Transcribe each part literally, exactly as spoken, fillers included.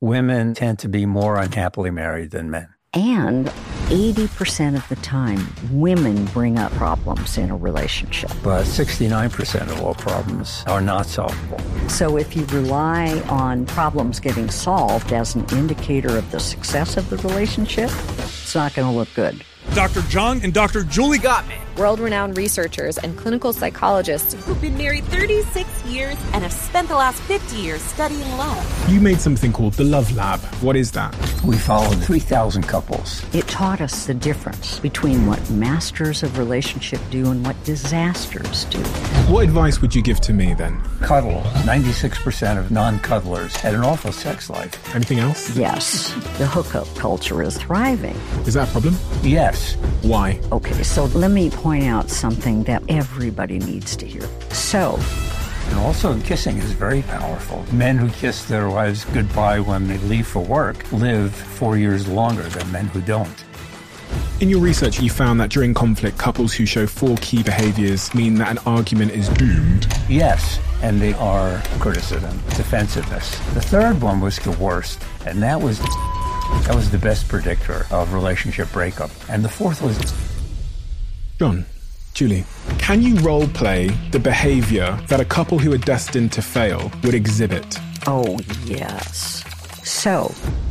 women tend to be more unhappily married than men. And eighty percent of the time, women bring up problems in a relationship. But sixty-nine percent of all problems are not solvable. So if you rely on problems getting solved as an indicator of the success of the relationship, it's not going to look good. Doctor John and Doctor Julie Gottman, world-renowned researchers and clinical psychologists who've been married thirty-six years and have spent the last fifty years studying love. You made something called the Love Lab. What is that? We followed three thousand couples. It taught us the difference between what masters of relationship do and what disasters do. What advice would you give to me then? Cuddle. ninety-six percent of non-cuddlers had an awful sex life. Anything else? Yes. The hookup culture is thriving. Is that a problem? Yes. Why? Okay, so let me point out something that everybody needs to hear. So, and also kissing is very powerful. Men who kiss their wives goodbye when they leave for work live four years longer than men who don't. In your research, you found that during conflict, couples who show four key behaviors mean that an argument is doomed. Yes, and they are criticism, defensiveness. The third one was the worst, and that was that was the best predictor of relationship breakup. And the fourth was... John, Julie, can you role play the behavior that a couple who are destined to fail would exhibit? Oh, yes. So...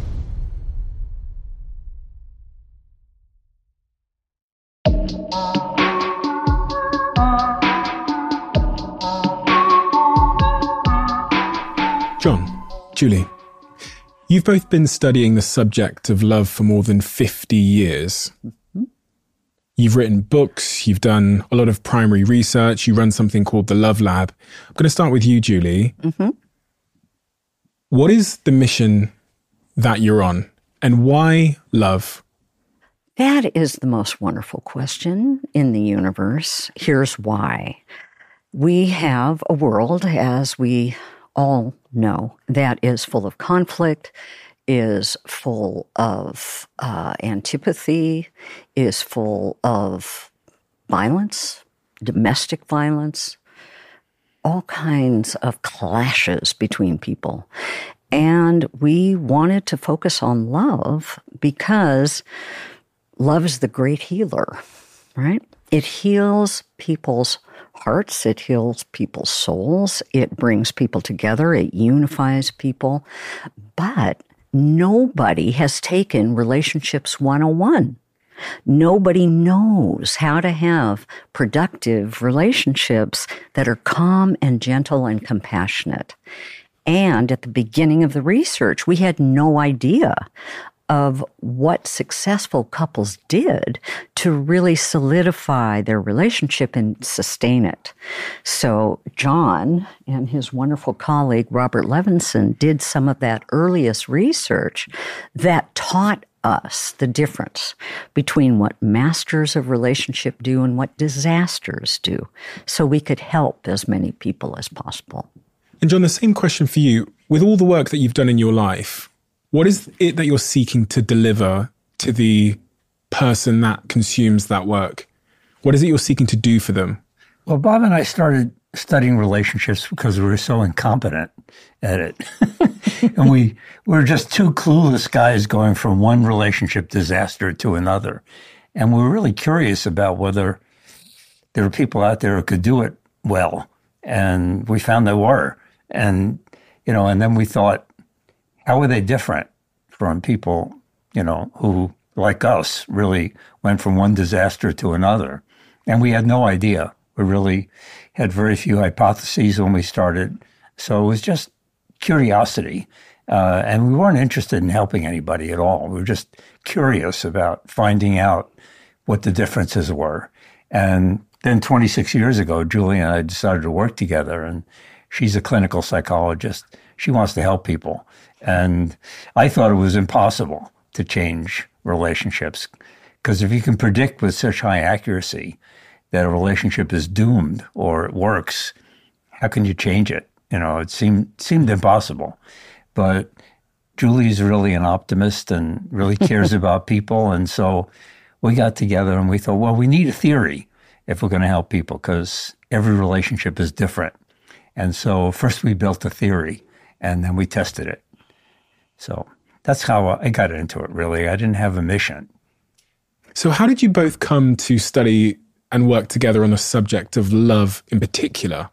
John, Julie, you've both been studying the subject of love for more than fifty years. Mm-hmm. You've written books, you've done a lot of primary research, you run something called the Love Lab. I'm going to start with you, Julie. Mm-hmm. What is the mission that you're on, and why love? That is the most wonderful question in the universe. Here's why. We have a world, as we all know, that is full of conflict, is full of uh, antipathy, is full of violence, domestic violence, all kinds of clashes between people. And we wanted to focus on love because love is the great healer, right? It heals people's hearts, it heals people's souls, it brings people together, it unifies people. But nobody has taken Relationships one oh one. Nobody knows how to have productive relationships that are calm and gentle and compassionate. And at the beginning of the research, we had no idea of what successful couples did to really solidify their relationship and sustain it. So John and his wonderful colleague, Robert Levinson, did some of that earliest research that taught us the difference between what masters of relationship do and what disasters do, so we could help as many people as possible. And John, the same question for you. With all the work that you've done in your life, what is it that you're seeking to deliver to the person that consumes that work? What is it you're seeking to do for them? Well, Bob and I started studying relationships because we were so incompetent at it. And we were just two clueless guys going from one relationship disaster to another. And we were really curious about whether there were people out there who could do it well. And we found there were. And, you know, and then we thought, how are they different from people, you know, who, like us, really went from one disaster to another? And we had no idea. We really had very few hypotheses when we started. So it was just curiosity. Uh, and we weren't interested in helping anybody at all. We were just curious about finding out what the differences were. And then twenty-six years ago, Julie and I decided to work together. And she's a clinical psychologist. She wants to help people. And I thought it was impossible to change relationships, because if you can predict with such high accuracy that a relationship is doomed or it works, how can you change it? You know, it seemed seemed impossible. But Julie's really an optimist and really cares about people. And so we got together and we thought, well, we need a theory if we're going to help people, because every relationship is different. And so first we built a theory, and then we tested it. So that's how I got into it, really. I didn't have a mission. So how did you both come to study and work together on the subject of love in particular?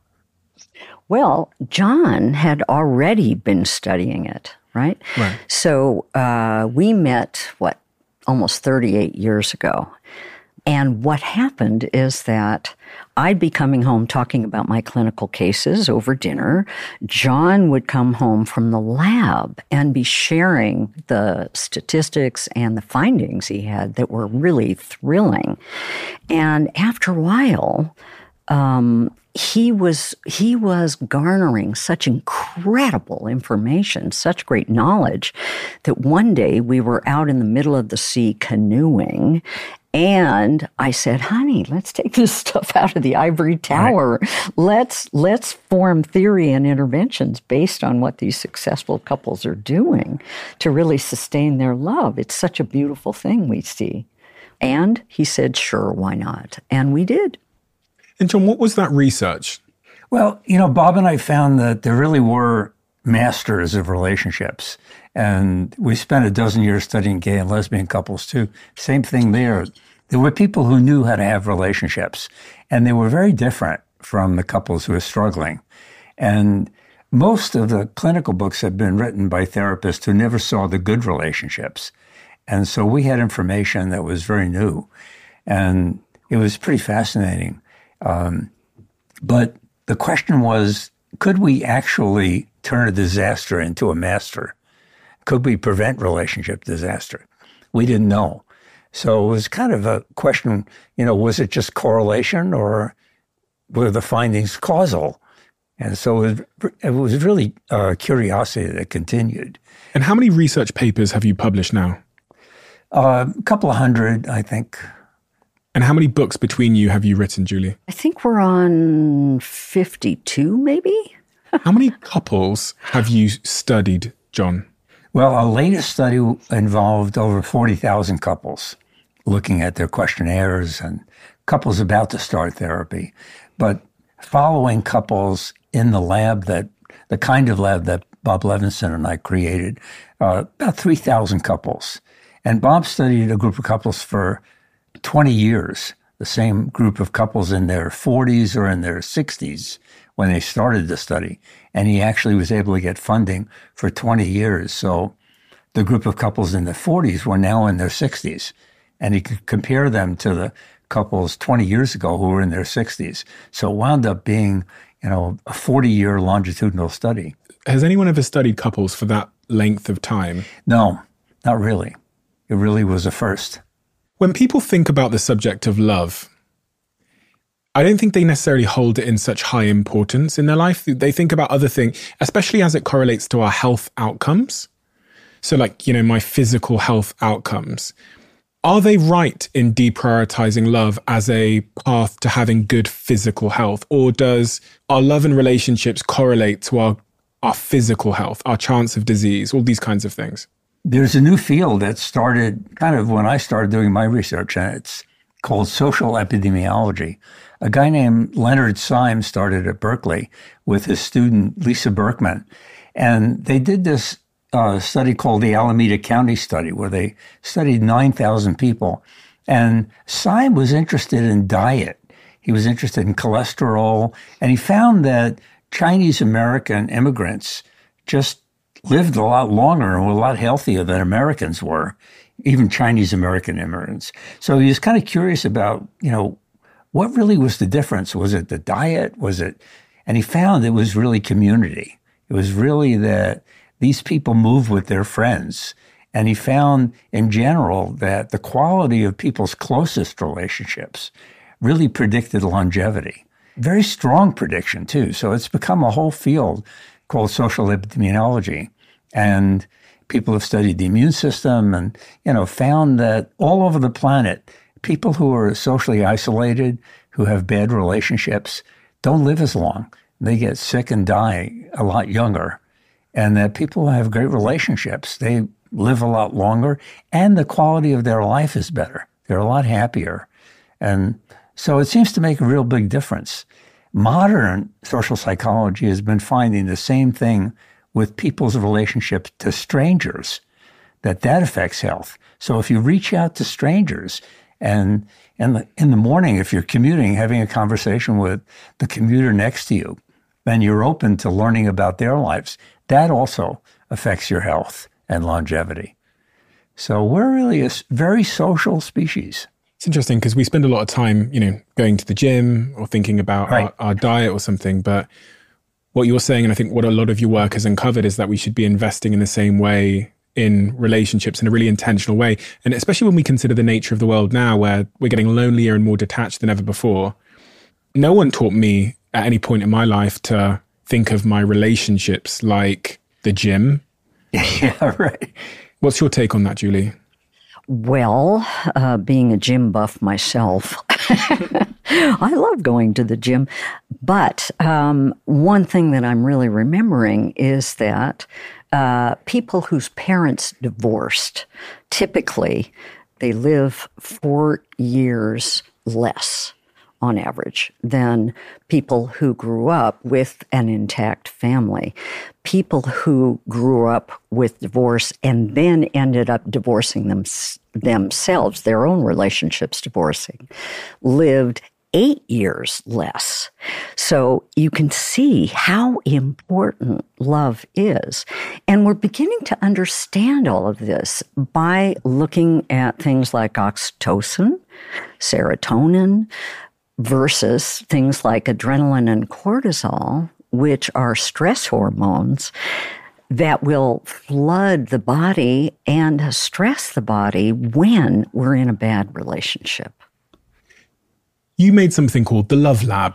Well, John had already been studying it, right? Right. So uh, we met, what, almost thirty-eight years ago. And what happened is that I'd be coming home talking about my clinical cases over dinner. John would come home from the lab and be sharing the statistics and the findings he had that were really thrilling. And after a while, um, he was he was garnering such incredible information, such great knowledge, that one day we were out in the middle of the sea canoeing, and I said, honey, let's take this stuff out of the ivory tower. Right. Let's let's form theory and interventions based on what these successful couples are doing to really sustain their love. It's such a beautiful thing we see. And he said, sure, why not? And we did. And John, what was that research? Well, you know, Bob and I found that there really were masters of relationships. And we spent a dozen years studying gay and lesbian couples too. Same thing there. There were people who knew how to have relationships, and they were very different from the couples who were struggling. And most of the clinical books have been written by therapists who never saw the good relationships. And so we had information that was very new, and it was pretty fascinating. Um, but the question was, could we actually turn a disaster into a master? Could we prevent relationship disaster? We didn't know. So it was kind of a question, you know, was it just correlation or were the findings causal? And so it was, it was really uh, curiosity that continued. And how many research papers have you published now? Uh, a couple of hundred, I think. And how many books between you have you written, Julie? I think we're on fifty-two, maybe? How many couples have you studied, John? Well, our latest study involved over forty thousand couples, looking at their questionnaires and couples about to start therapy. But following couples in the lab, that the kind of lab that Bob Levinson and I created, uh, about three thousand couples. And Bob studied a group of couples for twenty years, the same group of couples in their forties or in their sixties when they started the study. And he actually was able to get funding for twenty years. So the group of couples in the forties were now in their sixties. And he could compare them to the couples twenty years ago who were in their sixties. So it wound up being, you know, a forty-year longitudinal study. Has anyone ever studied couples for that length of time? No, not really. It really was a first. When people think about the subject of love, I don't think they necessarily hold it in such high importance in their life. They think about other things, especially as it correlates to our health outcomes. So like, you know, my physical health outcomes. Are they right in deprioritizing love as a path to having good physical health? Or does our love and relationships correlate to our, our physical health, our chance of disease, all these kinds of things? There's a new field that started kind of when I started doing my research, and it's called social epidemiology. A guy named Leonard Symes started at Berkeley with his student Lisa Berkman. And they did this uh, study called the Alameda County Study, where they studied nine thousand people. And Symes was interested in diet. He was interested in cholesterol. And he found that Chinese American immigrants just lived a lot longer and were a lot healthier than Americans were, even Chinese American immigrants. So he was kind of curious about, you know, what really was the difference? Was it the diet? Was it, and he found it was really community. It was really that these people moved with their friends. And he found in general that the quality of people's closest relationships really predicted longevity. Very strong prediction too. So it's become a whole field called social epidemiology. And people have studied the immune system and, you know, found that all over the planet, people who are socially isolated, who have bad relationships, don't live as long. They get sick and die a lot younger. And that people who have great relationships, they live a lot longer, and the quality of their life is better. They're a lot happier. And so it seems to make a real big difference. Modern social psychology has been finding the same thing with people's relationships to strangers, that that affects health. So if you reach out to strangers and in the, in the morning, if you're commuting, having a conversation with the commuter next to you, then you're open to learning about their lives. That also affects your health and longevity. So we're really a s- very social species. It's interesting because we spend a lot of time, you know, going to the gym or thinking about Right. our, our diet or something. But what you're saying, and I think what a lot of your work has uncovered, is that we should be investing in the same way in relationships in a really intentional way. And especially when we consider the nature of the world now, where we're getting lonelier and more detached than ever before. No one taught me at any point in my life to think of my relationships like the gym. Yeah, right. What's your take on that, Julie? Well, uh, being a gym buff myself, I love going to the gym. But um, one thing that I'm really remembering is that uh, people whose parents divorced, typically they live four years less on average than people who grew up with an intact family. People who grew up with divorce and then ended up divorcing them, themselves, their own relationships divorcing, lived eight years less. So you can see how important love is. And we're beginning to understand all of this by looking at things like oxytocin, serotonin, versus things like adrenaline and cortisol, which are stress hormones that will flood the body and stress the body when we're in a bad relationship. You made something called the Love Lab.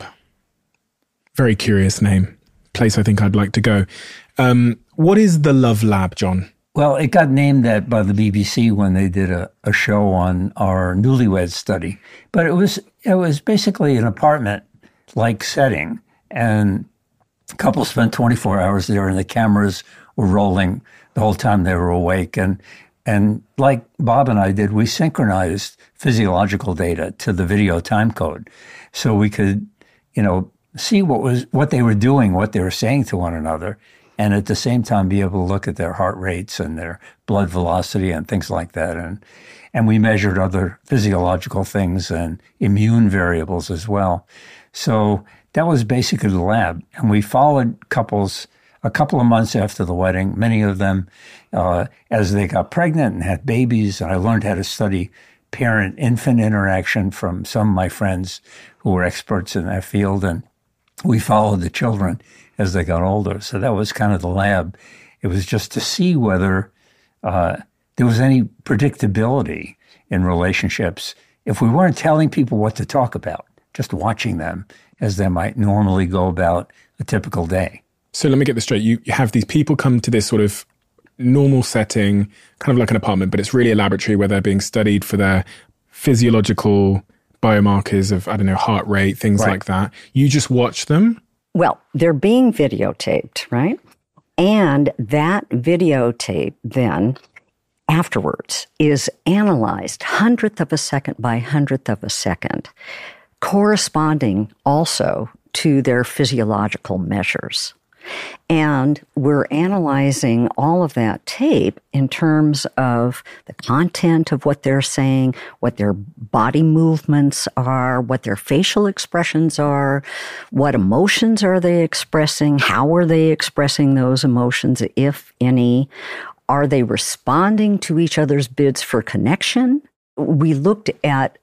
Very curious name. Place I think I'd like to go. Um, what is the Love Lab, John? Well, it got named that by the B B C when they did a, a show on our newlywed study. But it was it was basically an apartment-like setting, and couples spent twenty-four hours there, and the cameras were rolling the whole time they were awake. And and like Bob and I did, we synchronized physiological data to the video time code, so we could, you know, see what was what they were doing, what they were saying to one another, and at the same time be able to look at their heart rates and their blood velocity and things like that. And and we measured other physiological things and immune variables as well. So that was basically the lab. And we followed couples a couple of months after the wedding, many of them uh, as they got pregnant and had babies. And I learned how to study parent-infant interaction from some of my friends who were experts in that field. And we followed the children as they got older. So that was kind of the lab. It was just to see whether uh, there was any predictability in relationships if we weren't telling people what to talk about, just watching them as they might normally go about a typical day. So let me get this straight. You, you have these people come to this sort of normal setting, kind of like an apartment, but it's really a laboratory where they're being studied for their physiological biomarkers of, I don't know, heart rate, things Right. like that. You just watch them. Well, they're being videotaped, right? And that videotape then afterwards is analyzed hundredth of a second by hundredth of a second, corresponding also to their physiological measures. And we're analyzing all of that tape in terms of the content of what they're saying, what their body movements are, what their facial expressions are, what emotions are they expressing, how are they expressing those emotions, if any. Are they responding to each other's bids for connection? We looked at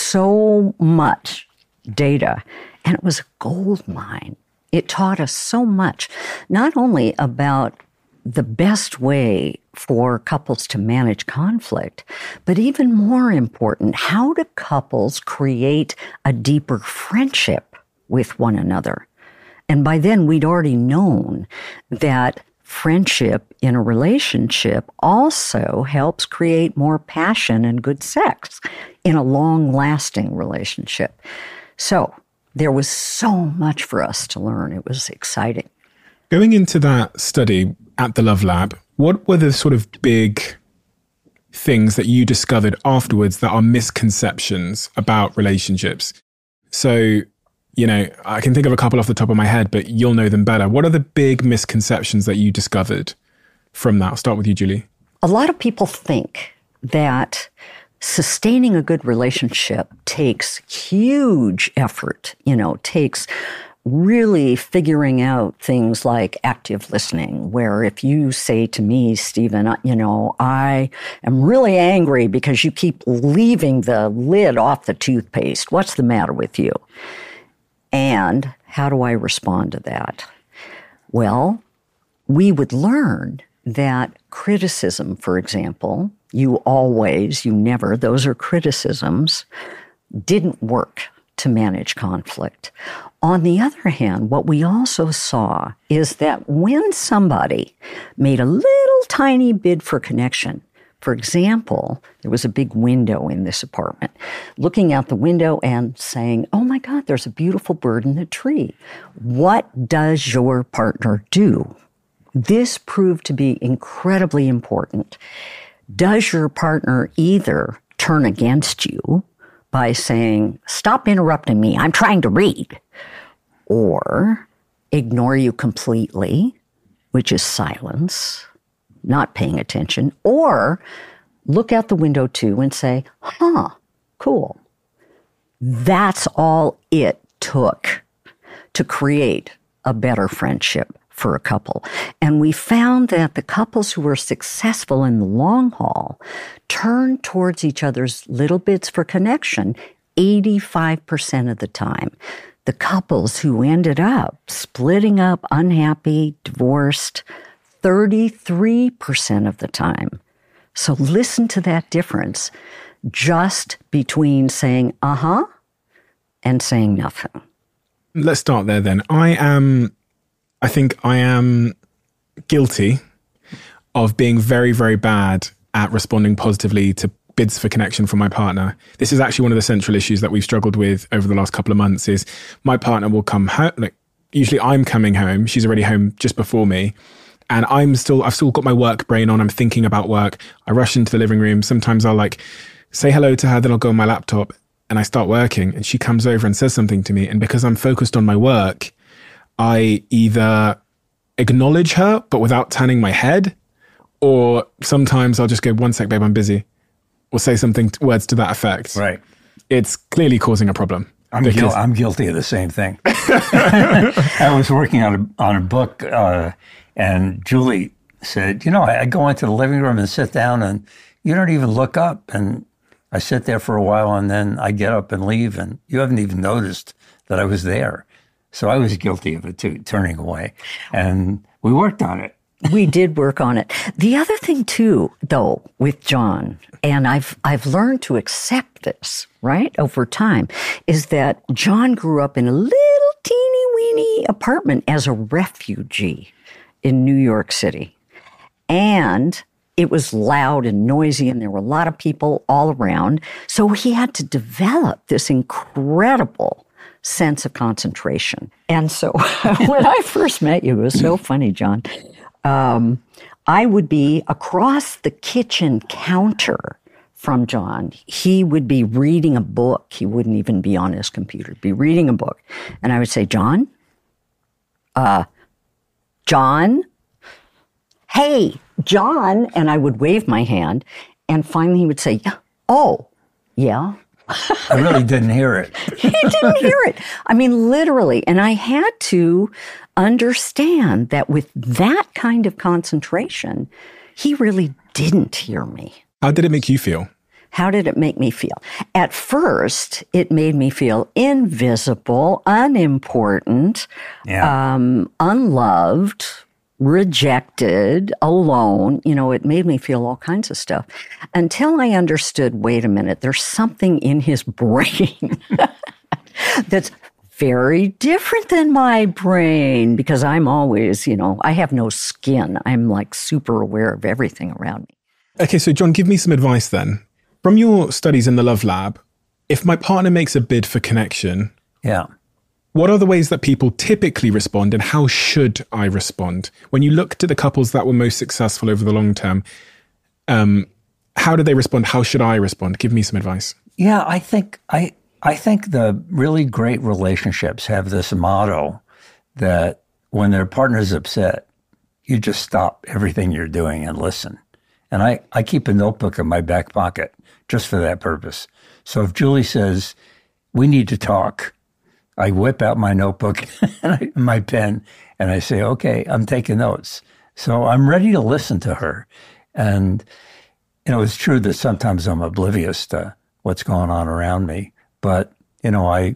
so much data, and it was a gold mine. It taught us so much, not only about the best way for couples to manage conflict, but even more important, how do couples create a deeper friendship with one another? And by then, we'd already known that friendship in a relationship also helps create more passion and good sex in a long-lasting relationship. So, there was so much for us to learn. It was exciting. Going into that study at the Love Lab, what were the sort of big things that you discovered afterwards that are misconceptions about relationships? So You know, I can think of a couple off the top of my head, but you'll know them better. What are the big misconceptions that you discovered from that? I'll start with you, Julie. A lot of people think that sustaining a good relationship takes huge effort, you know, takes really figuring out things like active listening, where if you say to me, Stephen, you know, I am really angry because you keep leaving the lid off the toothpaste. What's the matter with you? And how do I respond to that? Well, we would learn that criticism, for example, you always, you never, those are criticisms, didn't work to manage conflict. On the other hand, what we also saw is that when somebody made a little tiny bid for connection, for example, there was a big window in this apartment, looking out the window and saying, oh my God, there's a beautiful bird in the tree. What does your partner do? This proved to be incredibly important. Does your partner either turn against you by saying, stop interrupting me, I'm trying to read, or ignore you completely, which is silence, not paying attention, or look out the window too and say, huh, cool. That's all it took to create a better friendship for a couple. And we found that the couples who were successful in the long haul turned towards each other's little bits for connection eighty-five percent of the time. The couples who ended up splitting up, unhappy, divorced, thirty-three percent of the time. So listen to that difference just between saying, uh-huh, and saying nothing. Let's start there then. I am, I think I am guilty of being very, very bad at responding positively to bids for connection from my partner. This is actually one of the central issues that we've struggled with over the last couple of months is my partner will come home, like usually I'm coming home, she's already home just before me. And I'm still, I've still got my work brain on. I'm thinking about work. I rush into the living room. Sometimes I'll like say hello to her, then I'll go on my laptop and I start working and she comes over and says something to me. And because I'm focused on my work, I either acknowledge her, but without turning my head, or sometimes I'll just go, one sec, babe, I'm busy. Or say something, words to that effect. Right. It's clearly causing a problem. I'm, because- gui- I'm guilty of the same thing. I was working on a, on a book uh, and Julie said, you know, I, I go into the living room and sit down and you don't even look up. And I sit there for a while and then I get up and leave and you haven't even noticed that I was there. So I was guilty of it too, turning away. And we worked on it. We did work on it. The other thing too, though, with John, and I've I've learned to accept this, right, over time, is that John grew up in a little teeny weeny apartment as a refugee in New York City. And it was loud and noisy and there were a lot of people all around. So he had to develop this incredible sense of concentration. And so when I first met you, it was so funny, John. Um, I would be across the kitchen counter from John. He would be reading a book. He wouldn't even be on his computer, be reading a book. And I would say, John, uh, John, hey, John. And I would wave my hand. And finally he would say, oh, yeah. I really didn't hear it. He didn't hear it. I mean, literally. And I had to understand that with that kind of concentration, he really didn't hear me. How did it make you feel? How did it make me feel? At first, it made me feel invisible, unimportant, Yeah. um, unloved, rejected, alone. You know, it made me feel all kinds of stuff until I understood, wait a minute, there's something in his brain that's very different than my brain because I'm always, you know, I have no skin. I'm like super aware of everything around me. Okay, so John, give me some advice then. From your studies in the Love Lab, if my partner makes a bid for connection, Yeah. what are the ways that people typically respond and how should I respond? When you looked at the couples that were most successful over the long term, um, how did they respond? How should I respond? Give me some advice. Yeah, I think I I think the really great relationships have this motto that when their partner's upset, you just stop everything you're doing and listen. And I, I keep a notebook in my back pocket just for that purpose. So if Julie says, we need to talk, I whip out my notebook and I, my pen and I say, okay, I'm taking notes. So I'm ready to listen to her. And, you know, it's true that sometimes I'm oblivious to what's going on around me. But, you know, I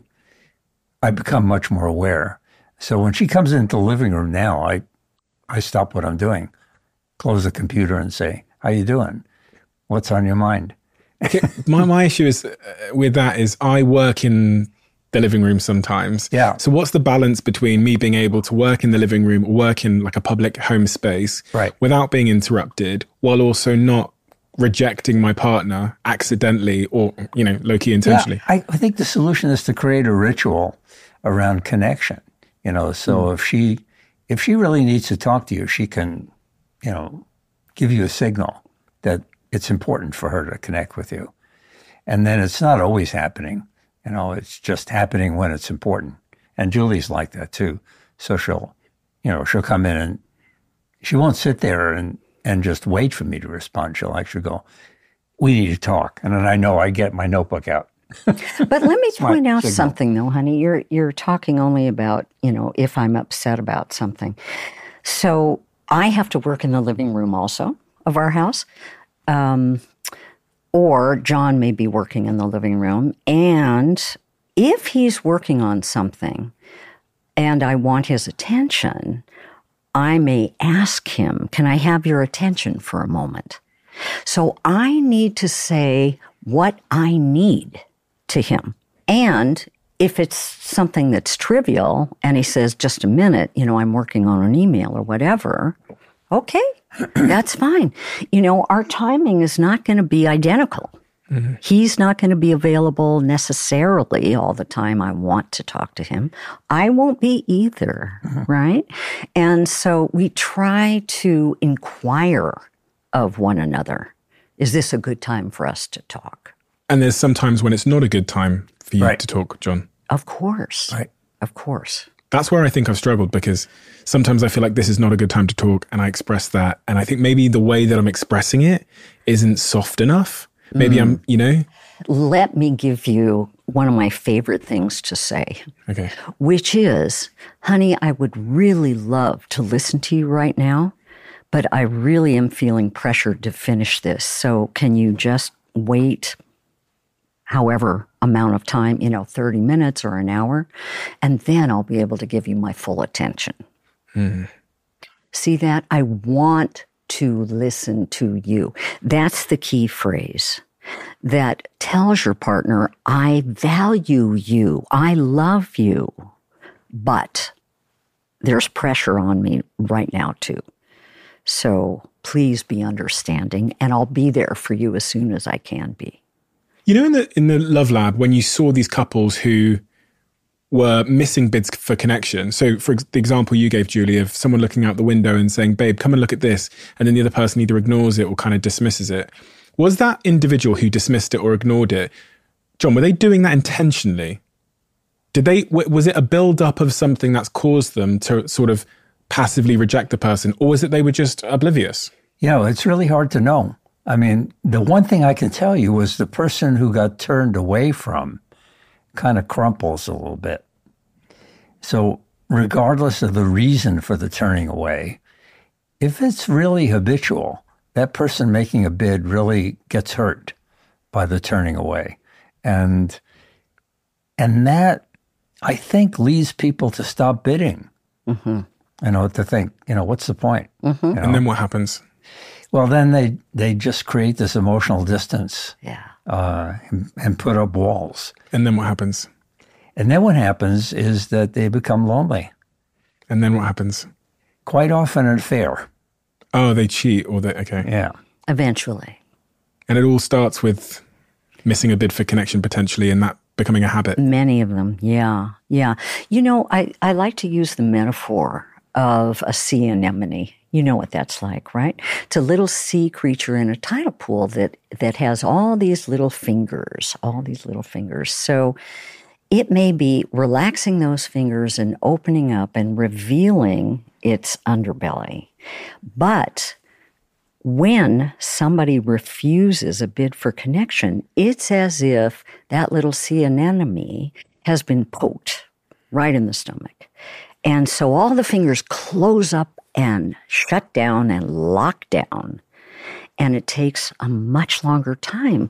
I become much more aware. So when she comes into the living room now, I I stop what I'm doing, close the computer and say, how you doing? What's on your mind? Okay, my, my issue is uh, with that is I work in the living room sometimes. Yeah. So what's the balance between me being able to work in the living room or work in like a public home space right. without being interrupted while also not rejecting my partner accidentally or, you know, low-key intentionally? Yeah, I, I think the solution is to create a ritual around connection. You know, so mm. if she if she really needs to talk to you, she can, you know, give you a signal that it's important for her to connect with you. And then it's not always happening. You know, it's just happening when it's important. And Julie's like that too. So she'll, you know, she'll come in and she won't sit there and, and just wait for me to respond. She'll actually go, we need to talk. And then I know I get my notebook out. But let me point out signal. something, though, honey. You're you're talking only about, you know, if I'm upset about something. So I have to work in the living room also of our house. Um, or John may be working in the living room. And if he's working on something and I want his attention, I may ask him, can I have your attention for a moment? So I need to say what I need to him. And if it's something that's trivial and he says, just a minute, you know, I'm working on an email or whatever, okay, that's fine. You know, our timing is not going to be identical. Mm-hmm. He's not going to be available necessarily all the time I want to talk to him. I won't be either, mm-hmm. right? And so we try to inquire of one another. Is this a good time for us to talk? And there's sometimes when it's not a good time for you right. to talk, John. Of course. Right. Of course. That's where I think I've struggled because sometimes I feel like this is not a good time to talk and I express that. And I think maybe the way that I'm expressing it isn't soft enough. Maybe mm. I'm, you know. Let me give you one of my favorite things to say. Okay. Which is, honey, I would really love to listen to you right now, but I really am feeling pressured to finish this. So can you just wait however amount of time, you know, thirty minutes or an hour, and then I'll be able to give you my full attention. Mm. See that? I want to listen to you. That's the key phrase that tells your partner, I value you, I love you, but there's pressure on me right now too. So please be understanding, and I'll be there for you as soon as I can be. You know, in the in the Love Lab, when you saw these couples who were missing bids for connection. So for the example you gave, Julie, of someone looking out the window and saying, babe, come and look at this. And then the other person either ignores it or kind of dismisses it. Was that individual who dismissed it or ignored it, John, were they doing that intentionally? Did they, was it a build-up of something that's caused them to sort of passively reject the person? Or was it they were just oblivious? You know, it's really hard to know. I mean, the one thing I can tell you was the person who got turned away from kind of crumples a little bit. So regardless of the reason for the turning away, if it's really habitual, that person making a bid really gets hurt by the turning away. And and that, I think, leads people to stop bidding. Mm-hmm. You know, to think, you know, what's the point? Mm-hmm. You know? And then what happens? Well, then they, they just create this emotional distance yeah. uh, and, and put up walls. And then what happens? And then what happens is that they become lonely. And then what happens? Quite often an affair. Oh, they cheat or they, okay. Yeah. Eventually. And it all starts with missing a bid for connection potentially and that becoming a habit. Many of them, yeah, yeah. You know, I, I like to use the metaphor of a sea anemone. You know what that's like, right? It's a little sea creature in a tidal pool that, that has all these little fingers, all these little fingers. So it may be relaxing those fingers and opening up and revealing its underbelly. But when somebody refuses a bid for connection, it's as if that little sea anemone has been poked right in the stomach. And so all the fingers close up and shut down and lock down. And it takes a much longer time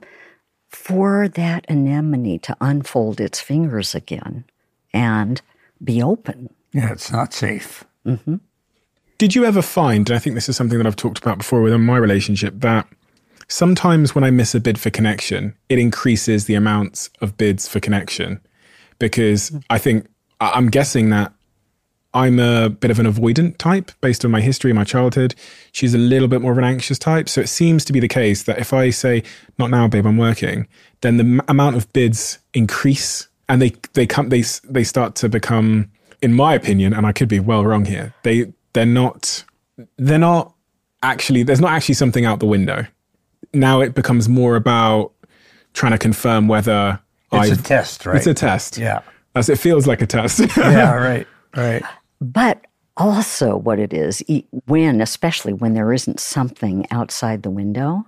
for that anemone to unfold its fingers again and be open. Yeah, it's not safe. Mm-hmm. Did you ever find, and I think this is something that I've talked about before within my relationship, that sometimes when I miss a bid for connection, it increases the amounts of bids for connection? Because I think, I'm guessing that I'm a bit of an avoidant type based on my history, my childhood. She's a little bit more of an anxious type. So it seems to be the case that if I say, not now, babe, I'm working, then the m- amount of bids increase and they, they come, they, they start to become, in my opinion, and I could be well wrong here, they, they're not, they're not actually, there's not actually something out the window. Now it becomes more about trying to confirm whether It's I've, a test, right? It's a test. Yeah. As it feels like a test. Yeah, right, right. But also what it is, when, especially when there isn't something outside the window,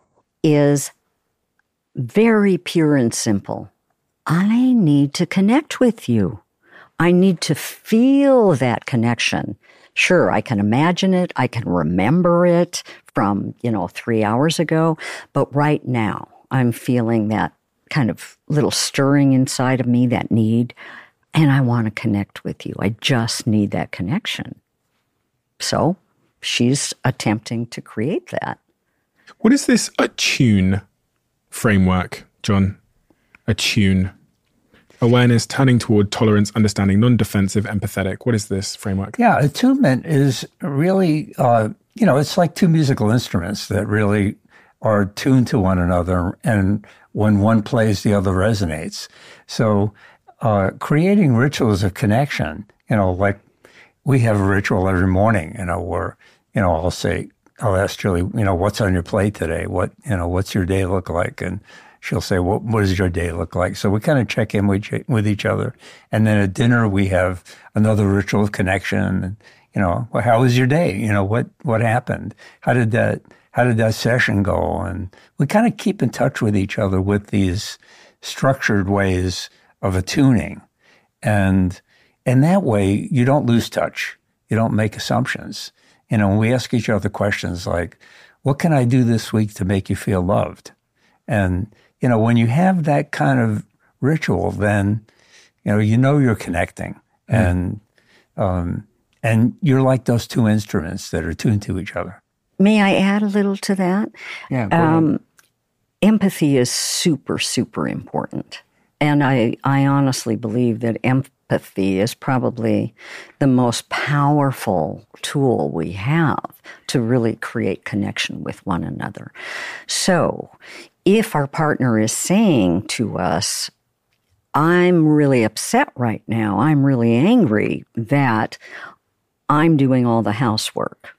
is very pure and simple. I need to connect with you. I need to feel that connection. Sure, I can imagine it. I can remember it from, you know, three hours ago. But right now, I'm feeling that kind of little stirring inside of me, that need. And I want to connect with you. I just need that connection. So she's attempting to create that. What is this attune framework, John? Attune. Awareness, turning toward tolerance, understanding, non-defensive, empathetic. What is this framework? Yeah, attunement is really, uh, you know, it's like two musical instruments that really are tuned to one another. And when one plays, the other resonates. So uh, creating rituals of connection, you know, like we have a ritual every morning, you know, where, you know, I'll say, I'll ask Julie, you know, what's on your plate today? What, you know, what's your day look like? And she'll say, what, what does your day look like? So we kind of check in with, with each other. And then at dinner, we have another ritual of connection. And, you know, well, how was your day? You know, what, what happened? How did that, how did that session go? And we kind of keep in touch with each other with these structured ways of attuning. And in that way, you don't lose touch. You don't make assumptions. You know, when we ask each other questions like, what can I do this week to make you feel loved? And, you know, when you have that kind of ritual, then, you know, you know you're connecting. Mm-hmm. And um, and you're like those two instruments that are tuned to each other. May I add a little to that? Yeah. Um, empathy is super, super important. And I, I honestly believe that empathy is probably the most powerful tool we have to really create connection with one another. So if our partner is saying to us, I'm really upset right now, I'm really angry that I'm doing all the housework,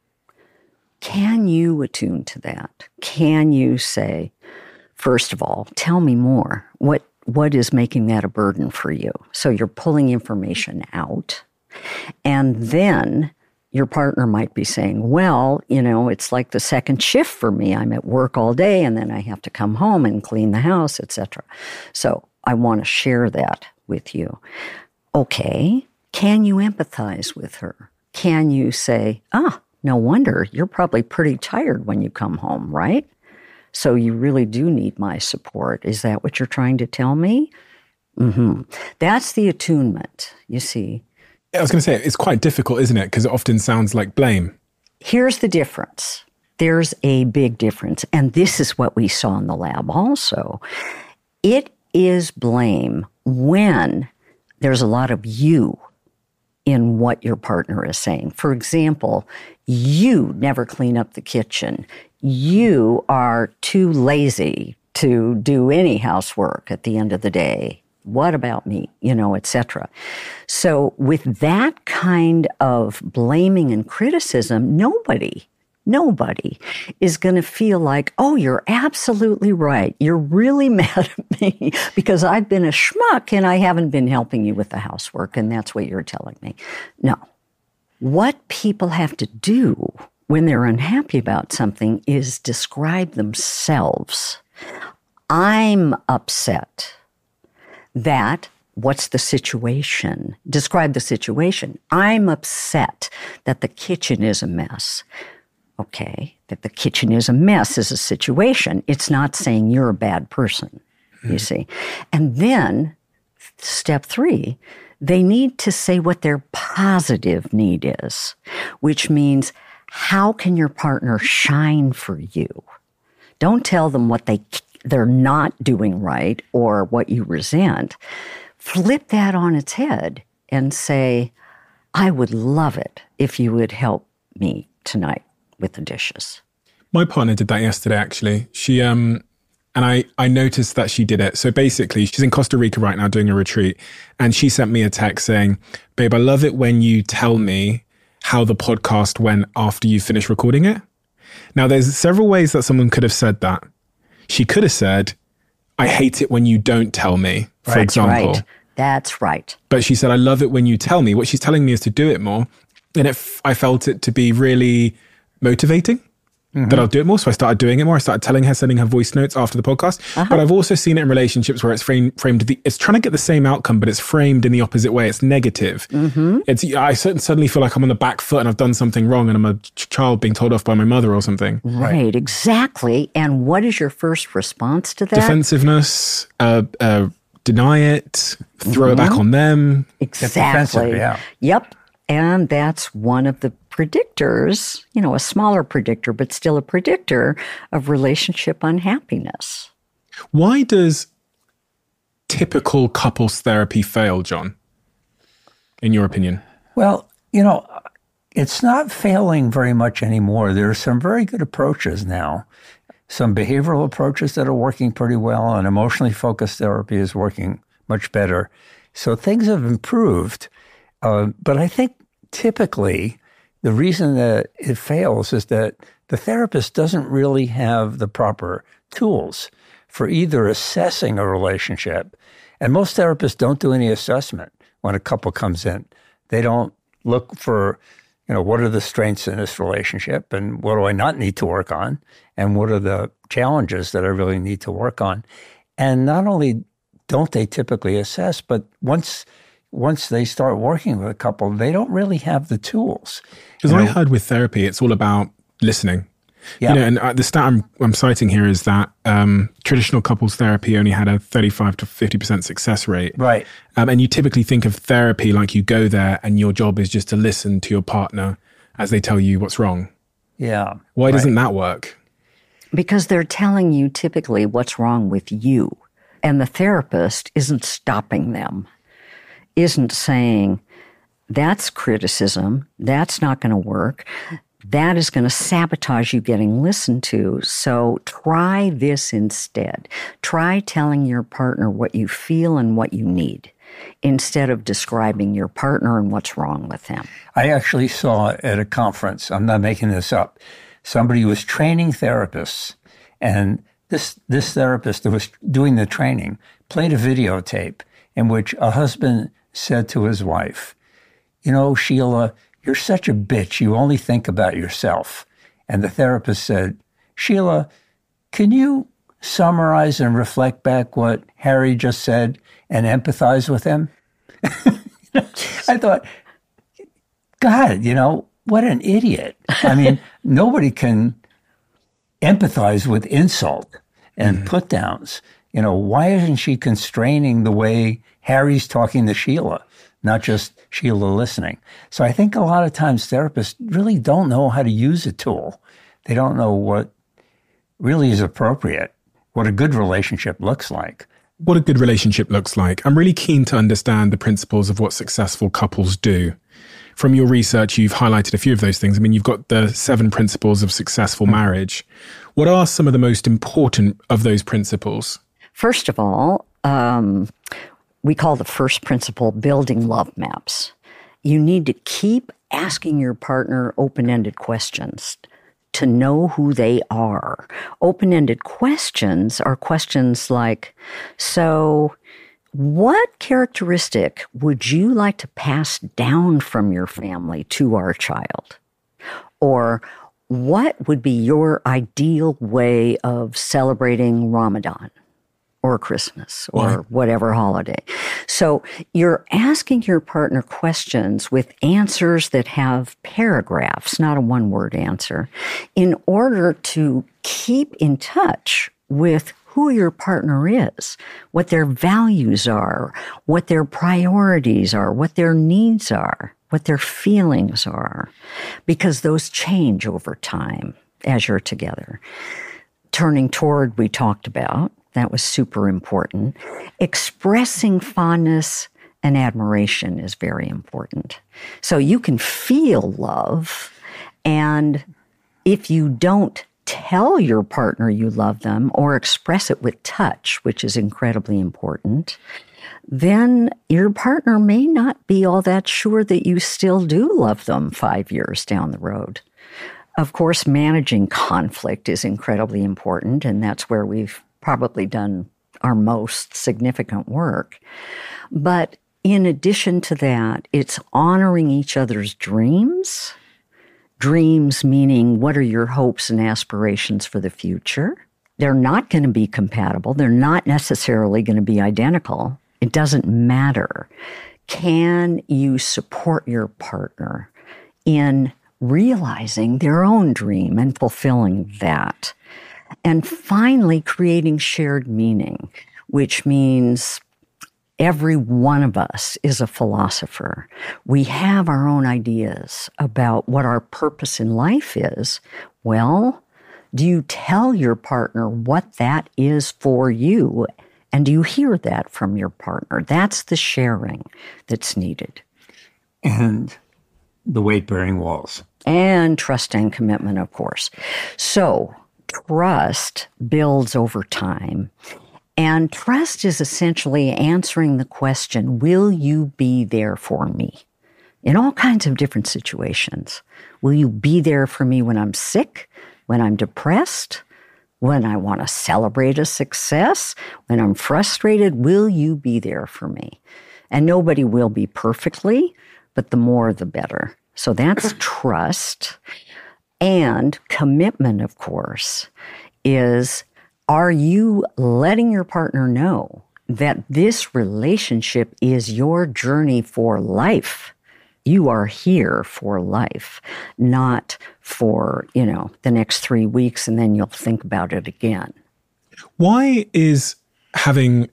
can you attune to that? Can you say, first of all, tell me more. What what is making that a burden for you? So you're pulling information out. And then your partner might be saying, well, you know, it's like the second shift for me. I'm at work all day and then I have to come home and clean the house, et cetera. So I want to share that with you. Okay, can you empathize with her? Can you say, ah, no wonder, you're probably pretty tired when you come home, right? So you really do need my support. Is that what you're trying to tell me? Mm-hmm. That's the attunement, you see. I was going to say, it's quite difficult, isn't it? Because it often sounds like blame. Here's the difference. There's a big difference. And this is what we saw in the lab also. It is blame when there's a lot of you in what your partner is saying. For example, you never clean up the kitchen. You are too lazy to do any housework at the end of the day. What about me? You know, et cetera. So with that kind of blaming and criticism, nobody, nobody is going to feel like, oh, you're absolutely right. You're really mad at me because I've been a schmuck and I haven't been helping you with the housework, and that's what you're telling me. No. What people have to do when they're unhappy about something is describe themselves. I'm upset that, what's the situation? Describe the situation. I'm upset that the kitchen is a mess. Okay, that the kitchen is a mess is a situation. It's not saying you're a bad person, mm-hmm. you see. And then, step three, they need to say what their positive need is, which means, how can your partner shine for you? Don't tell them what they, they're not doing right or what you resent. Flip that on its head and say, I would love it if you would help me tonight with the dishes. My partner did that yesterday, actually. She, um, and I, I noticed that she did it. So basically, she's in Costa Rica right now doing a retreat. And she sent me a text saying, babe, I love it when you tell me how the podcast went after you finish recording it. Now, there's several ways that someone could have said that. She could have said, I hate it when you don't tell me, for That's example. Right. That's right. But she said, I love it when you tell me. What she's telling me is to do it more. And it, I felt it to be really motivating. Mm-hmm. That I'll do it more. So I started doing it more. I started telling her, sending her voice notes after the podcast. Uh-huh. But I've also seen it in relationships where it's framed, framed the, it's trying to get the same outcome, but it's framed in the opposite way. It's negative. Mm-hmm. It's, I suddenly feel like I'm on the back foot and I've done something wrong and I'm a ch- child being told off by my mother or something. Right, exactly. And what is your first response to that? Defensiveness, uh, uh, deny it, throw mm-hmm. it back on them. Exactly. Yeah. Yep. And that's one of the predictors, you know, a smaller predictor, but still a predictor of relationship unhappiness. Why does typical couples therapy fail, John, in your opinion? Well, you know, it's not failing very much anymore. There are some very good approaches now. Some behavioral approaches that are working pretty well, and emotionally focused therapy is working much better. So things have improved. Uh, but I think typically the reason that it fails is that the therapist doesn't really have the proper tools for either assessing a relationship. And most therapists don't do any assessment when a couple comes in. They don't look for, you know, what are the strengths in this relationship and what do I not need to work on? And what are the challenges that I really need to work on? And not only don't they typically assess, but once once they start working with a couple, they don't really have the tools. Because I heard with therapy, it's all about listening. Yeah. You know, and uh, the stat I'm, I'm citing here is that um, traditional couples therapy only had a thirty-five to fifty percent success rate. Right. Um, and you typically think of therapy like you go there and your job is just to listen to your partner as they tell you what's wrong. Yeah. Why right. doesn't that work? Because they're telling you typically what's wrong with you. And the therapist isn't stopping them, isn't saying, that's criticism, that's not going to work, that is going to sabotage you getting listened to, so try this instead. Try telling your partner what you feel and what you need, instead of describing your partner and what's wrong with them. I actually saw at a conference, I'm not making this up, somebody was training therapists, and this this therapist that was doing the training played a videotape in which a husband said to his wife, you know, Sheila, you're such a bitch. You only think about yourself. And the therapist said, Sheila, can you summarize and reflect back what Harry just said and empathize with him? I thought, God, you know, what an idiot. I mean, nobody can empathize with insult and mm-hmm. put downs. You know, why isn't she constraining the way Harry's talking to Sheila, not just Sheila listening? So I think a lot of times therapists really don't know how to use a tool. They don't know what really is appropriate, what a good relationship looks like. What a good relationship looks like. I'm really keen to understand the principles of what successful couples do. From your research, you've highlighted a few of those things. I mean, you've got the seven principles of successful marriage. What are some of the most important of those principles? First of all, um, we call the first principle building love maps. You need to keep asking your partner open-ended questions to know who they are. Open-ended questions are questions like, so what characteristic would you like to pass down from your family to our child? Or what would be your ideal way of celebrating Ramadan or Christmas or Why? whatever holiday? So you're asking your partner questions with answers that have paragraphs, not a one-word answer, in order to keep in touch with who your partner is, what their values are, what their priorities are, what their needs are, what their feelings are, because those change over time as you're together. Turning toward, we talked about. That was super important. Expressing fondness and admiration is very important. So you can feel love, and if you don't tell your partner you love them or express it with touch, which is incredibly important, then your partner may not be all that sure that you still do love them five years down the road. Of course, managing conflict is incredibly important, and that's where we've probably done our most significant work. But in addition to that, it's honoring each other's dreams. Dreams meaning, what are your hopes and aspirations for the future? They're not going to be compatible. They're not necessarily going to be identical. It doesn't matter. Can you support your partner in realizing their own dream and fulfilling that? And finally, creating shared meaning, which means every one of us is a philosopher. We have our own ideas about what our purpose in life is. Well, do you tell your partner what that is for you? And do you hear that from your partner? That's the sharing that's needed. And the weight-bearing walls. And trust and commitment, of course. So trust builds over time. And trust is essentially answering the question, will you be there for me? In all kinds of different situations. Will you be there for me when I'm sick, when I'm depressed, when I want to celebrate a success, when I'm frustrated? Will you be there for me? And nobody will be perfectly, but the more the better. So that's trust. And commitment, of course, is, are you letting your partner know that this relationship is your journey for life? You are here for life, not for, you know, the next three weeks and then you'll think about it again. Why is having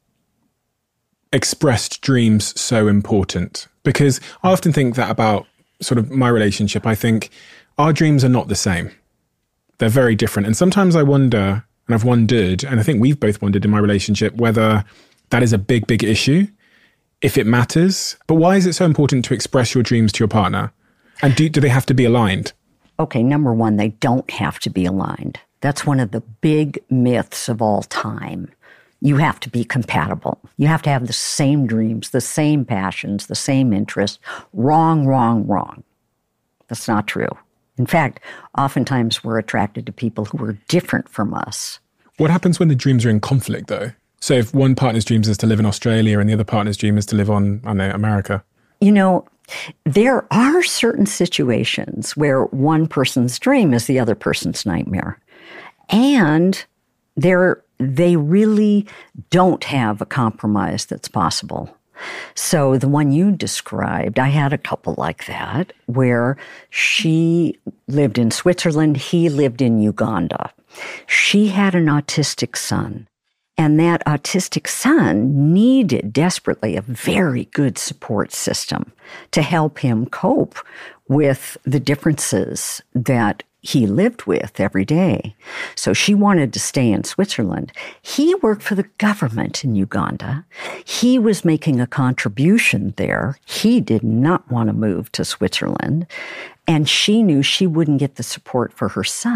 expressed dreams so important? Because I often think that about sort of my relationship. I think our dreams are not the same. They're very different. And sometimes I wonder, and I've wondered, and I think we've both wondered in my relationship, whether that is a big, big issue, if it matters. But why is it so important to express your dreams to your partner? And do, do they have to be aligned? Okay, number one, they don't have to be aligned. That's one of the big myths of all time. You have to be compatible. You have to have the same dreams, the same passions, the same interests. Wrong, wrong, wrong. That's not true. In fact, oftentimes we're attracted to people who are different from us. What happens when the dreams are in conflict, though? So if one partner's dreams is to live in Australia and the other partner's dream is to live on, I don't know, America? You know, there are certain situations where one person's dream is the other person's nightmare. And there, they really don't have a compromise that's possible. So the one you described, I had a couple like that, where she lived in Switzerland, he lived in Uganda. She had an autistic son, and that autistic son needed desperately a very good support system to help him cope with the differences that he lived with every day. So she wanted to stay in Switzerland. He worked for the government in Uganda. He was making a contribution there. He did not want to move to Switzerland. And she knew she wouldn't get the support for her son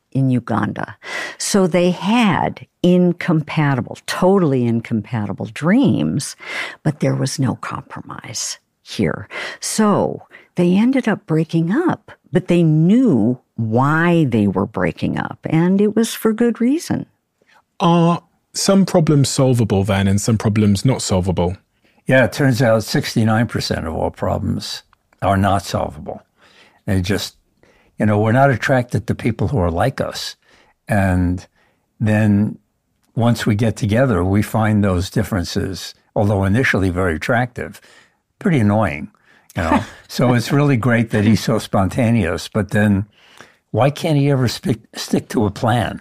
in Uganda. So they had incompatible, totally incompatible dreams, but there was no compromise here. So they ended up breaking up, but they knew why they were breaking up, and it was for good reason. Are some problems solvable then and some problems not solvable? Yeah, it turns out sixty-nine percent of all problems are not solvable. They just, you know, we're not attracted to people who are like us. And then once we get together, we find those differences, although initially very attractive, pretty annoying, you know. So it's really great that he's so spontaneous, but then why can't he ever stick, stick to a plan?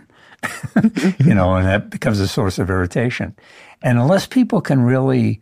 You know, and that becomes a source of irritation. And unless people can really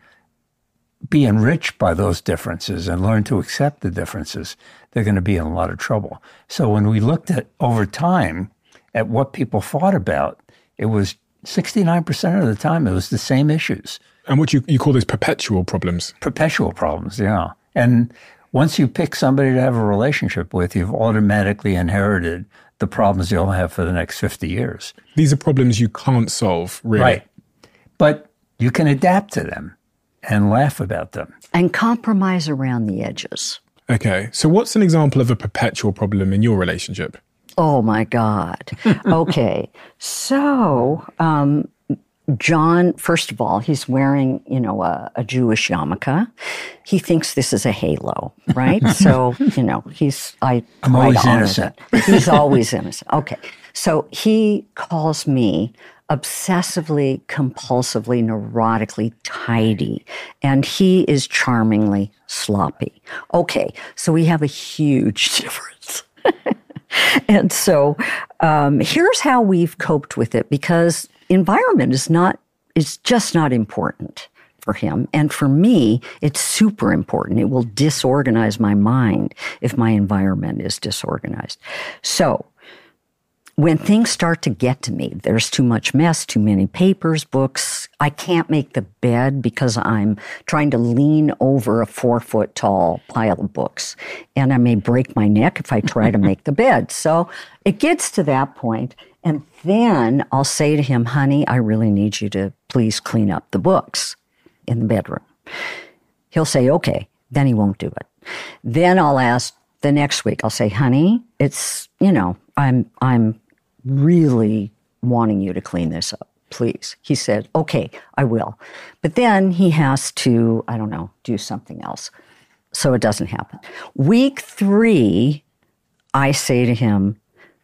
be enriched by those differences and learn to accept the differences, they're going to be in a lot of trouble. So when we looked at over time at what people fought about, it was sixty-nine percent of the time, it was the same issues. And what you, you call those perpetual problems? Perpetual problems, yeah. And once you pick somebody to have a relationship with, you've automatically inherited the problems you'll have for the next fifty years. These are problems you can't solve, really. Right. But you can adapt to them and laugh about them. And compromise around the edges. Okay. So what's an example of a perpetual problem in your relationship? Oh, my God. Okay. So, um, John, first of all, he's wearing, you know, a, a Jewish yarmulke. He thinks this is a halo, right? So, you know, he's, I I'm always innocent. He's always innocent. Okay. So he calls me obsessively, compulsively, neurotically tidy. And he is charmingly sloppy. Okay. So we have a huge difference. And so um, here's how we've coped with it, because environment is not, is just not important for him. And for me, it's super important. It will disorganize my mind if my environment is disorganized. So when things start to get to me, there's too much mess, too many papers, books. I can't make the bed because I'm trying to lean over a four foot tall pile of books. And I may break my neck if I try to make the bed. So it gets to that point, and then I'll say to him, honey, I really need you to please clean up the books in the bedroom. He'll say, okay. Then he won't do it. Then I'll ask the next week, I'll say, honey, it's, you know, I'm, I'm, really wanting you to clean this up, please. He said, okay, I will. But then he has to, I don't know, do something else. So it doesn't happen. Week three, I say to him,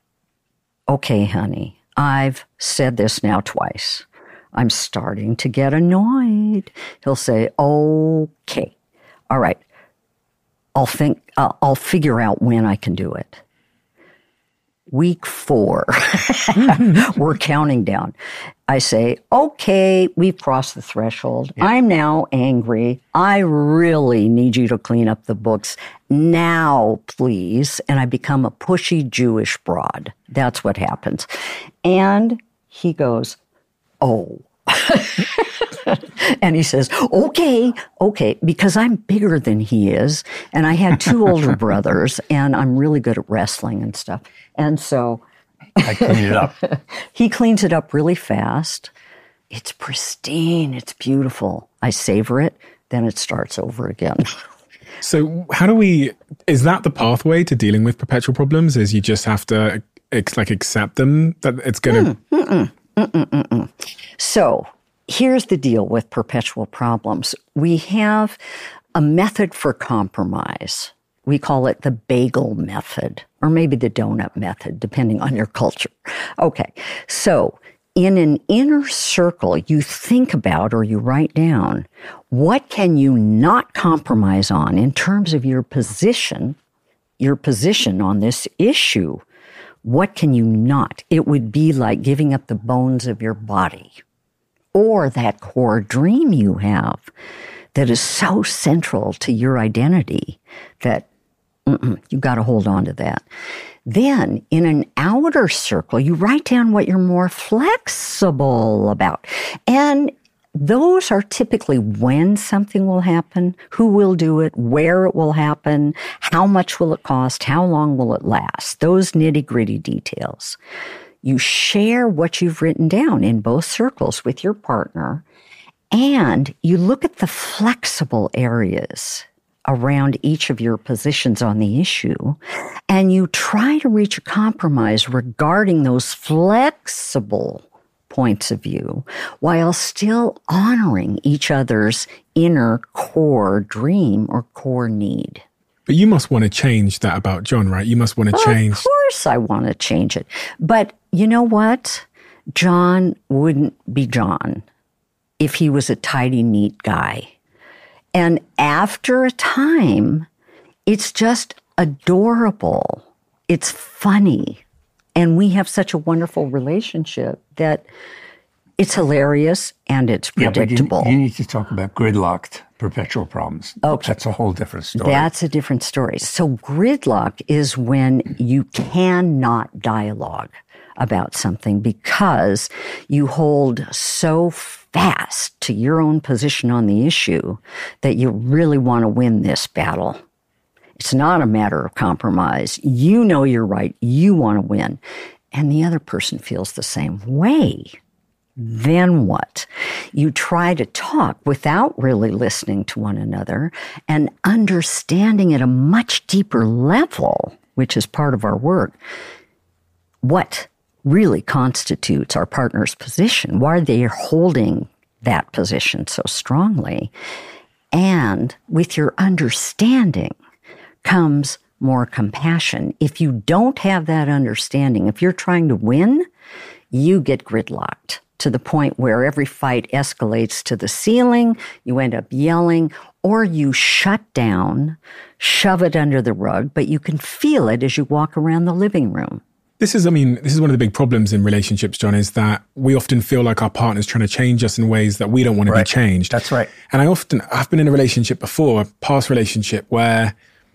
okay, honey, I've said this now twice. I'm starting to get annoyed. He'll say, okay, all right. I'll think, uh, I'll figure out when I can do it. Week four, we're counting down. I say, okay, we've crossed the threshold. Yeah. I'm now angry. I really need you to clean up the books now, please. And I become a pushy Jewish broad. That's what happens. And he goes, oh. And he says, okay, okay, because I'm bigger than he is, and I had two older brothers, and I'm really good at wrestling and stuff. And so I clean it up. He cleans it up really fast. It's pristine. It's beautiful. I savor it. Then it starts over again. So how do we, is that the pathway to dealing with perpetual problems? Is you just have to like accept them, that it's going to... Mm, mm-mm, mm-mm, mm-mm. So here's the deal with perpetual problems. We have a method for compromise. We call it the bagel method, or maybe the donut method, depending on your culture. Okay, so in an inner circle, you think about or you write down, what can you not compromise on in terms of your position, your position on this issue? What can you not? It would be like giving up the bones of your body or that core dream you have that is so central to your identity that mm-mm, you got to hold on to that. Then in an outer circle, you write down what you're more flexible about. And those are typically when something will happen, who will do it, where it will happen, how much will it cost, how long will it last, those nitty-gritty details. You share what you've written down in both circles with your partner, and you look at the flexible areas around each of your positions on the issue, and you try to reach a compromise regarding those flexible points of view while still honoring each other's inner core dream or core need. But you must want to change that about John, right? You must want to change. Of course I want to change it. But you know what? John wouldn't be John if he was a tidy, neat guy. And after a time, it's just adorable. It's funny. And we have such a wonderful relationship that it's hilarious and it's predictable. Yeah, but you, you need to talk about gridlocked perpetual problems. Okay. That's a whole different story. That's a different story. So gridlock is when you cannot dialogue about something because you hold so fast to your own position on the issue that you really want to win this battle. It's not a matter of compromise. You know you're right. You want to win. And the other person feels the same way. Then what? You try to talk without really listening to one another and understanding at a much deeper level, which is part of our work, what really constitutes our partner's position, why they're holding that position so strongly. And with your understanding comes more compassion. If you don't have that understanding, if you're trying to win, you get gridlocked to the point where every fight escalates to the ceiling, you end up yelling, or you shut down, shove it under the rug, but you can feel it as you walk around the living room. This is, I mean, this is one of the big problems in relationships, John, is that we often feel like our partner's trying to change us in ways that we don't want to Right. be changed. That's right. And I often, I've been in a relationship before, a past relationship, where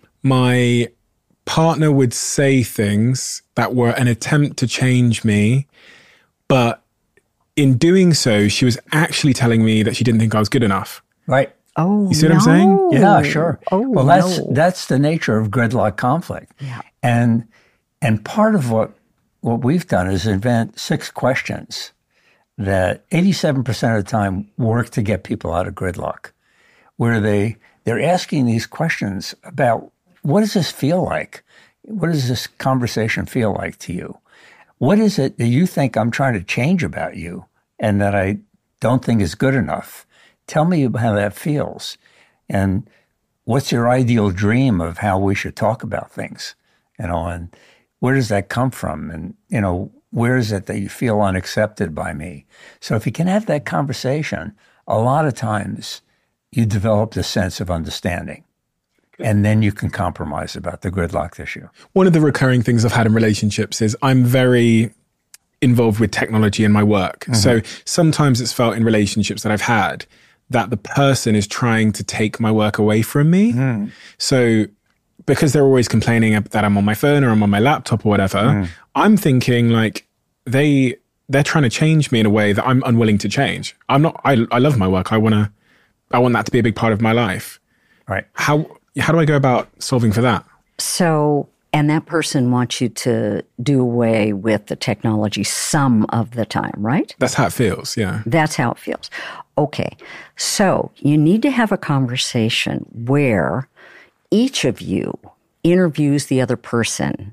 my partner would say things that were an attempt to change me, but in doing so, she was actually telling me that she didn't think I was good enough. Right. Oh, You see what no. I'm saying? Yeah, sure. Oh, well, that's no. that's the nature of gridlock conflict. Yeah. And and part of what what we've done is invent six questions that eighty-seven percent of the time work to get people out of gridlock, where they they're asking these questions about what does this feel like? What does this conversation feel like to you? What is it that you think I'm trying to change about you and that I don't think is good enough? Tell me how that feels. And what's your ideal dream of how we should talk about things? You know, and where does that come from? And, you know, where is it that you feel unaccepted by me? So if you can have that conversation, a lot of times you develop this sense of understanding. And then you can compromise about the gridlock issue. One of the recurring things I've had in relationships is I'm very involved with technology in my work. Mm-hmm. So sometimes it's felt in relationships that I've had that the person is trying to take my work away from me. Mm. So because they're always complaining that I'm on my phone or I'm on my laptop or whatever, mm. I'm thinking like they, they're trying to change me in a way that I'm unwilling to change. I'm not, I, I love my work. I want to, I want that to be a big part of my life. Right. How, how do I go about solving for that? So, and that person wants you to do away with the technology some of the time, right? That's how it feels, yeah. That's how it feels. Okay. So you need to have a conversation where each of you interviews the other person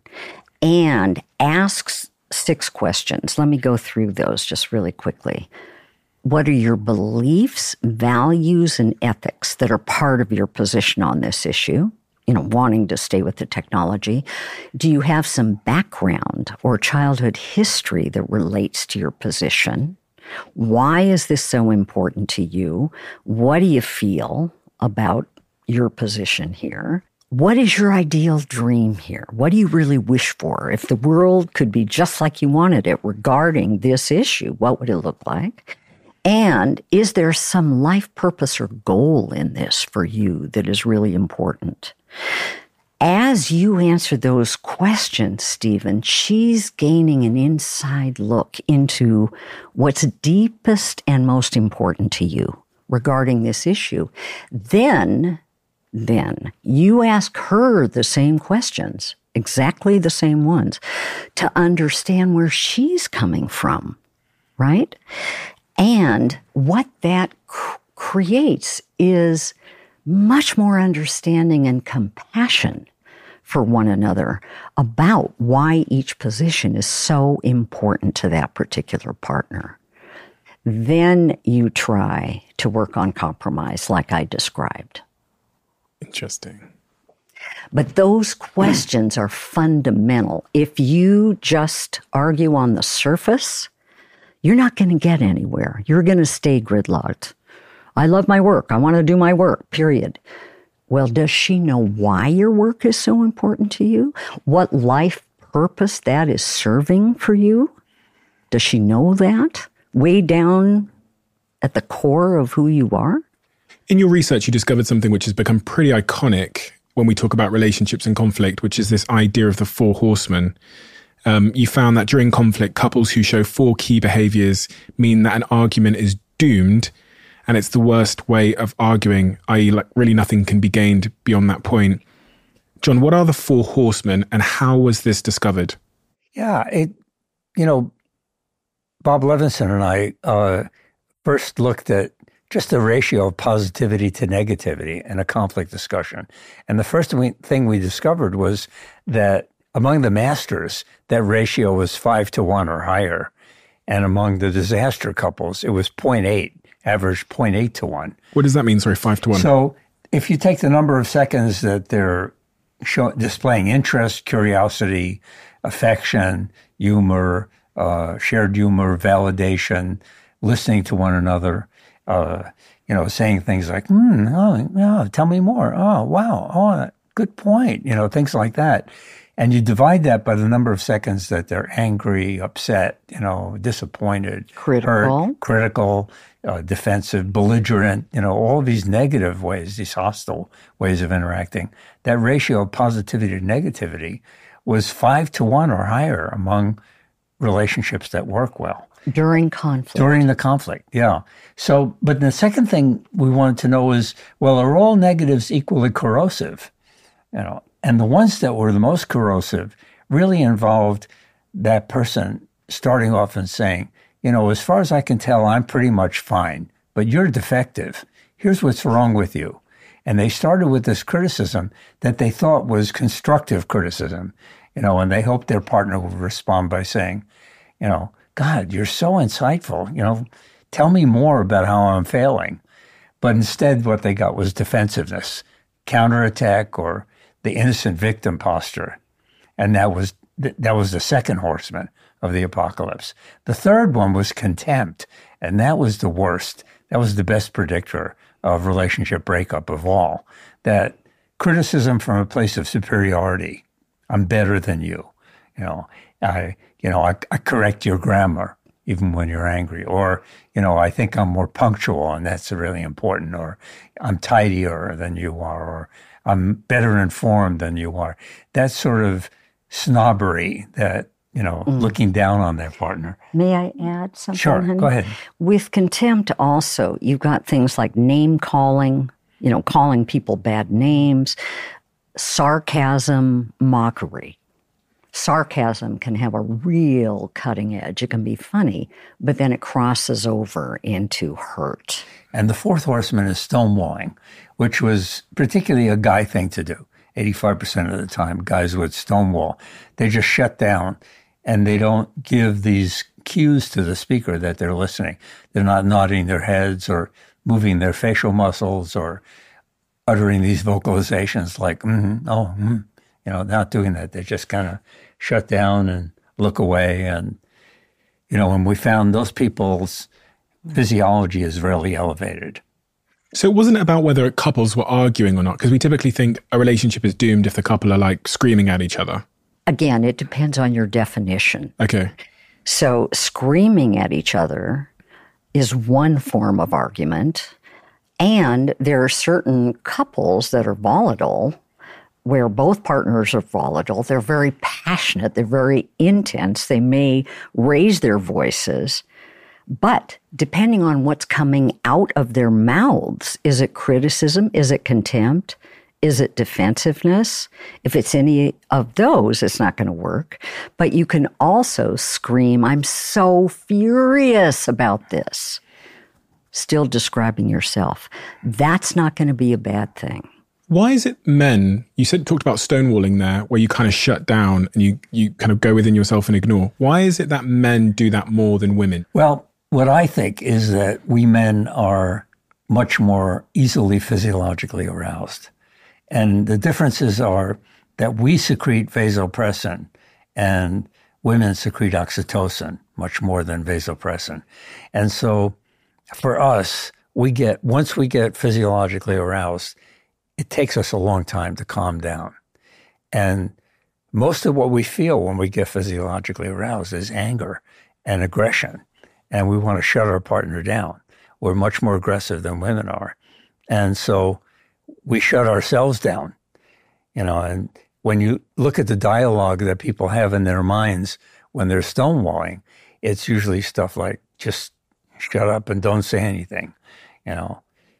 and asks six questions. Let me go through those just really quickly. What are your beliefs, values, and ethics that are part of your position on this issue? You know, wanting to stay with the technology. Do you have some background or childhood history that relates to your position? Why is this so important to you? What do you feel about your position here? What is your ideal dream here? What do you really wish for? If the world could be just like you wanted it regarding this issue, what would it look like? And is there some life purpose or goal in this for you that is really important? as you answer those questions, Stephen, she's gaining an inside look into what's deepest and most important to you regarding this issue. Then, then you ask her the same questions, exactly the same ones, to understand where she's coming from, right? And what that cr- creates is much more understanding and compassion for one another about why each position is so important to that particular partner. Then you try to work on compromise like I described. Interesting. But those questions are fundamental. If you just argue on the surface, you're not going to get anywhere. You're going to stay gridlocked. I love my work. I want to do my work, period. Well, does she know why your work is so important to you? What life purpose that is serving for you? Does she know that? Way down at the core of who you are? In your research, you discovered something which has become pretty iconic when we talk about relationships and conflict, which is this idea of the four horsemen. Um, you found that during conflict, couples who show four key behaviors mean that an argument is doomed, and it's the worst way of arguing, that is, like really nothing can be gained beyond that point. John, what are the four horsemen, and how was this discovered? Yeah, it, you know, Bob Levinson and I uh, first looked at just the ratio of positivity to negativity in a conflict discussion. And the first thing we discovered was that among the masters, that ratio was five to one or higher. And among the disaster couples, it was zero point eight, average zero point eight to one. What does that mean? Sorry, five to one. So if you take the number of seconds that they're show, displaying interest, curiosity, affection, humor, uh, shared humor, validation, listening to one another, uh, you know, saying things like, hmm, oh, yeah, tell me more. Oh, wow. Oh, good point. You know, things like that. And you divide that by the number of seconds that they're angry, upset, you know, disappointed, critical, hurt, critical, uh, defensive, belligerent, you know, all of these negative ways, these hostile ways of interacting. That ratio of positivity to negativity was five to one or higher among relationships that work well. During conflict. During the conflict, yeah. So, but the second thing we wanted to know is, well, are all negatives equally corrosive? You know, and the ones that were the most corrosive really involved that person starting off and saying, you know, as far as I can tell, I'm pretty much fine, but you're defective. Here's what's wrong with you. And they started with this criticism that they thought was constructive criticism, you know, and they hoped their partner would respond by saying, you know, God, you're so insightful, you know, tell me more about how I'm failing. But instead, what they got was defensiveness, counterattack, or the innocent victim posture. And that was that was the second horseman of the apocalypse. The third one was contempt, and that was the worst. That was the best predictor of relationship breakup of all. That criticism from a place of superiority. I'm better than you. You know, I you know, I, I correct your grammar even when you're angry. Or, you know, I think I'm more punctual, and that's really important. Or I'm tidier than you are. Or I'm better informed than you are. That sort of snobbery that, you know, mm. looking down on their partner. May I add something? Sure, honey? Go ahead. With contempt also, you've got things like name calling, you know, calling people bad names, sarcasm, mockery. Sarcasm can have a real cutting edge. It can be funny, but then it crosses over into hurt. And the fourth horseman is stonewalling, which was particularly a guy thing to do. eighty-five percent of the time, guys would stonewall. They just shut down, and they don't give these cues to the speaker that they're listening. They're not nodding their heads or moving their facial muscles or uttering these vocalizations like, mm-hmm, oh, mm-hmm. You know, not doing that. They just kind of shut down and look away. And, you know, when we found those people's physiology is really elevated. So it wasn't about whether couples were arguing or not, because we typically think a relationship is doomed if the couple are like screaming at each other. Again, it depends on your definition. Okay. So screaming at each other is one form of argument. And there are certain couples that are volatile where both partners are volatile. They're very passionate. They're very intense. They may raise their voices. But depending on what's coming out of their mouths, is it criticism? Is it contempt? Is it defensiveness? If it's any of those, it's not going to work. But you can also scream, I'm so furious about this. Still describing yourself. That's not going to be a bad thing. Why is it men, you said talked about stonewalling there, where you kind of shut down and you, you kind of go within yourself and ignore. Why is it that men do that more than women? Well, what I think is that we men are much more easily physiologically aroused. And the differences are that we secrete vasopressin and women secrete oxytocin much more than vasopressin. And so for us, we get, once we get physiologically aroused, it takes us a long time to calm down. And most of what we feel when we get physiologically aroused is anger and aggression. And we want to shut our partner down. We're much more aggressive than women are. And so we shut ourselves down, you know, and when you look at the dialogue that people have in their minds when they're stonewalling, it's usually stuff like, just shut up and don't say anything, you know.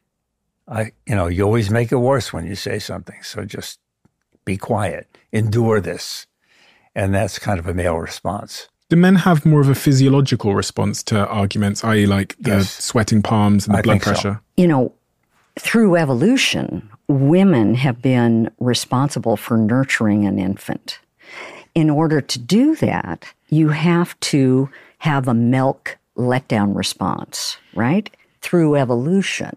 I, you know, you always make it worse when you say something. So just be quiet, endure this. And that's kind of a male response. Do men have more of a physiological response to arguments, that is like the Yes. sweating palms and the I blood think so. pressure? You know, through evolution, women have been responsible for nurturing an infant. In order to do that, you have to have a milk letdown response, right? Through evolution.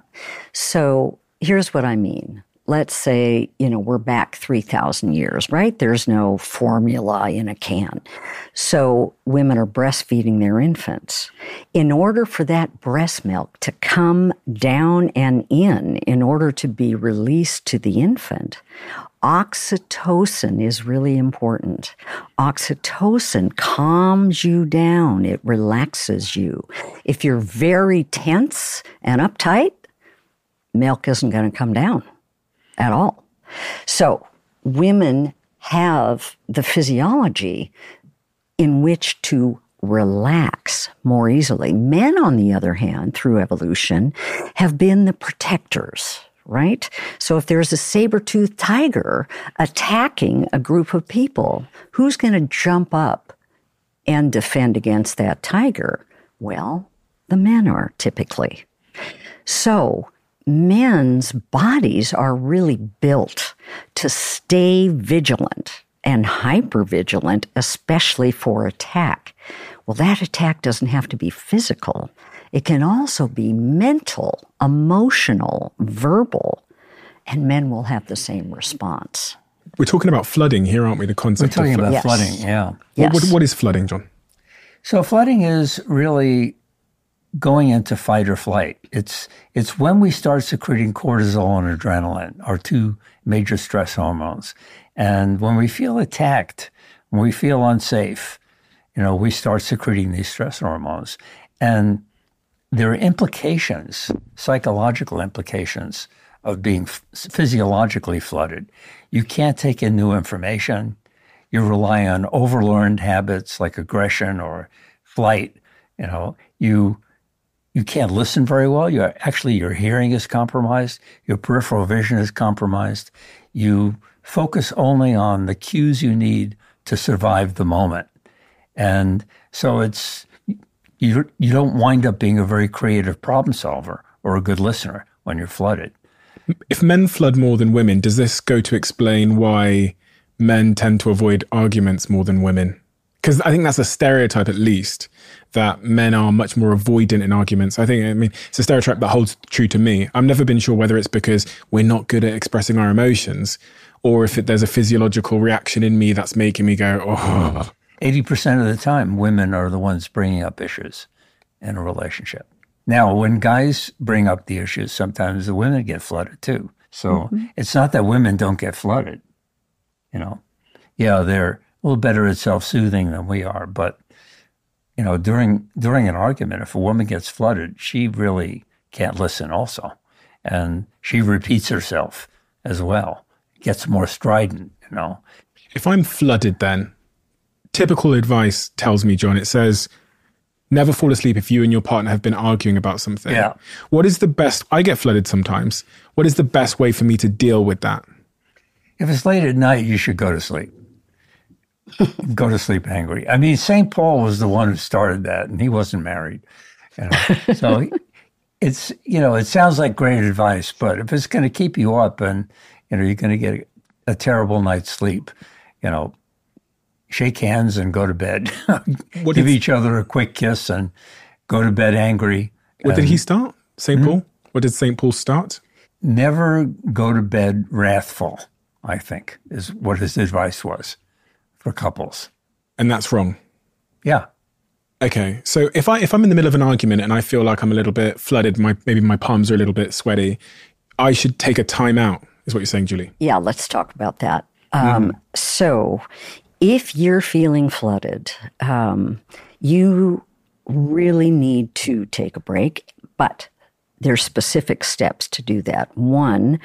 So here's what I mean. Let's say, you know, we're back three thousand years, right? There's no formula in a can. So women are breastfeeding their infants. In order for that breast milk to come down and in, in order to be released to the infant, oxytocin is really important. Oxytocin calms you down. It relaxes you. If you're very tense and uptight, milk isn't going to come down at all. So women have the physiology in which to relax more easily. Men, on the other hand, through evolution, have been the protectors, right? So if there's a saber-toothed tiger attacking a group of people, who's going to jump up and defend against that tiger? Well, the men are typically. So men's bodies are really built to stay vigilant and hypervigilant, especially for attack. Well, that attack doesn't have to be physical. It can also be mental, emotional, verbal, and men will have the same response. We're talking about flooding here, aren't we? The We're concept talking of about flooding. Yes. flooding, yeah. Yes. What, what, what is flooding, John? So flooding is really going into fight or flight. It's it's when we start secreting cortisol and adrenaline, our two major stress hormones. And when we feel attacked, when we feel unsafe, you know, we start secreting these stress hormones. And there are implications, psychological implications of being f- physiologically flooded. You can't take in new information. You rely on overlearned habits like aggression or flight. You know, you you can't listen very well. You actually your hearing is compromised. Your peripheral vision is compromised. You focus only on the cues you need to survive the moment, and so it's you. You don't wind up being a very creative problem solver or a good listener when you're flooded. If men flood more than women, does this go to explain why men tend to avoid arguments more than women? Because I think that's a stereotype, at least, that men are much more avoidant in arguments. I think, I mean, it's a stereotype that holds true to me. I've never been sure whether it's because we're not good at expressing our emotions or if it, there's a physiological reaction in me that's making me go, oh. eighty percent of the time, women are the ones bringing up issues in a relationship. Now, when guys bring up the issues, sometimes the women get flooded too. So mm-hmm. It's not that women don't get flooded. You know, yeah, they're a little better at self-soothing than we are. But, you know, during during an argument, if a woman gets flooded, she really can't listen also. And she repeats herself as well, gets more strident, you know. If I'm flooded then, typical advice tells me, John, it says, never fall asleep if you and your partner have been arguing about something. Yeah. What is the best, I get flooded sometimes. What is the best way for me to deal with that? If it's late at night, you should go to sleep. Go to sleep angry. I mean, Saint Paul was the one who started that, and he wasn't married. You know? So it's, you know, it sounds like great advice, but if it's going to keep you up and, you know, you're going to get a terrible night's sleep, you know, shake hands and go to bed. Give did, each other a quick kiss and go to bed angry. What did he start? Saint Mm-hmm. Paul? What did Saint Paul start? Never go to bed wrathful, I think, is what his advice was for couples. And that's wrong? Yeah. Okay. So if, I, if I'm in the middle of an argument and I feel like I'm a little bit flooded, my maybe my palms are a little bit sweaty, I should take a time out, is what you're saying, Julie? Yeah, let's talk about that. Um, mm. So if you're feeling flooded, um, you really need to take a break, but there's specific steps to do that. One,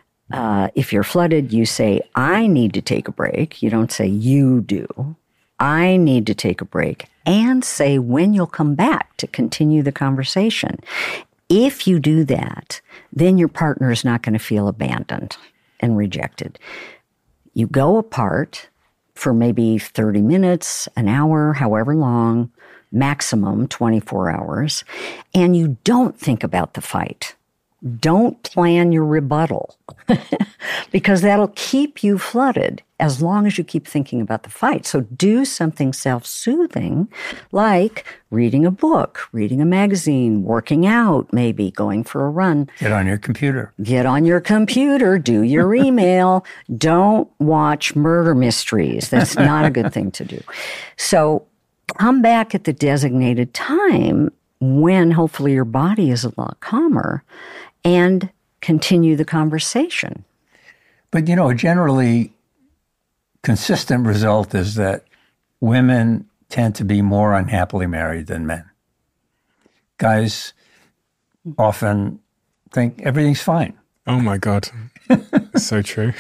uh, if you're flooded, you say, I need to take a break. You don't say you do. I need to take a break, and say when you'll come back to continue the conversation. If you do that, then your partner is not going to feel abandoned and rejected. You go apart for maybe thirty minutes, an hour, however long, maximum twenty-four hours, and you don't think about the fight. Don't plan your rebuttal because that'll keep you flooded as long as you keep thinking about the fight. So do something self-soothing like reading a book, reading a magazine, working out, maybe going for a run. Get on your computer. Get on your computer, do your email. Don't watch murder mysteries. That's not a good thing to do. So come back at the designated time when hopefully your body is a lot calmer and continue the conversation. But, you know, generally consistent result is that women tend to be more unhappily married than men. Guys often think everything's fine. Oh, my God. So true.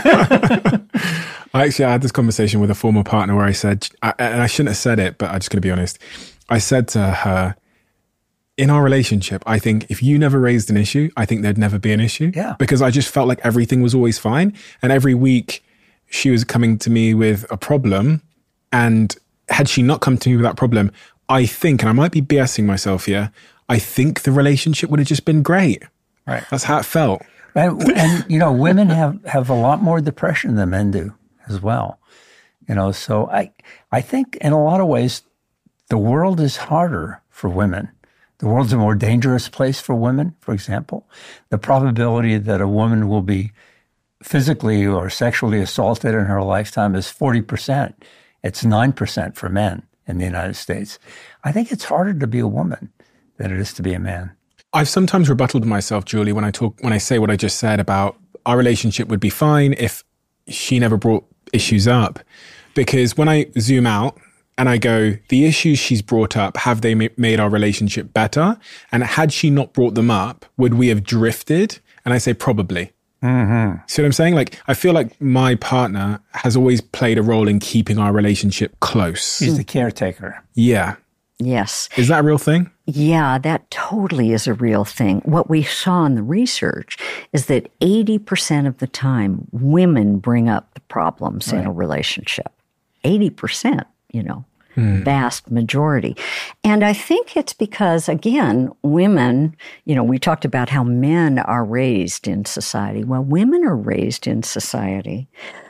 I actually I had this conversation with a former partner where I said, I, and I shouldn't have said it, but I'm just going to be honest. I said to her, in our relationship, I think if you never raised an issue, I think there'd never be an issue. Yeah. Because I just felt like everything was always fine. And every week she was coming to me with a problem. And had she not come to me with that problem, I think, and I might be BSing myself here, I think the relationship would have just been great. Right. That's how it felt. And, and you know, women have, have a lot more depression than men do as well. You know, so I I think in a lot of ways, the world is harder for women. The world's a more dangerous place for women, for example. The probability that a woman will be physically or sexually assaulted in her lifetime is forty percent. It's nine percent for men in the United States. I think it's harder to be a woman than it is to be a man. I've sometimes rebutted myself, Julie, when I talk, when I say what I just said about our relationship would be fine if she never brought issues up. Because when I zoom out, and I go, the issues she's brought up, have they ma- made our relationship better? And had she not brought them up, would we have drifted? And I say, probably. Mm-hmm. See what I'm saying? Like, I feel like my partner has always played a role in keeping our relationship close. He's the caretaker. Yeah. Yes. Is that a real thing? Yeah, that totally is a real thing. What we saw in the research is that eighty percent of the time, women bring up the problems right. in a relationship. eighty percent, you know. Hmm. Vast majority. And I think it's because, again, women, you know, we talked about how men are raised in society. Well, women are raised in society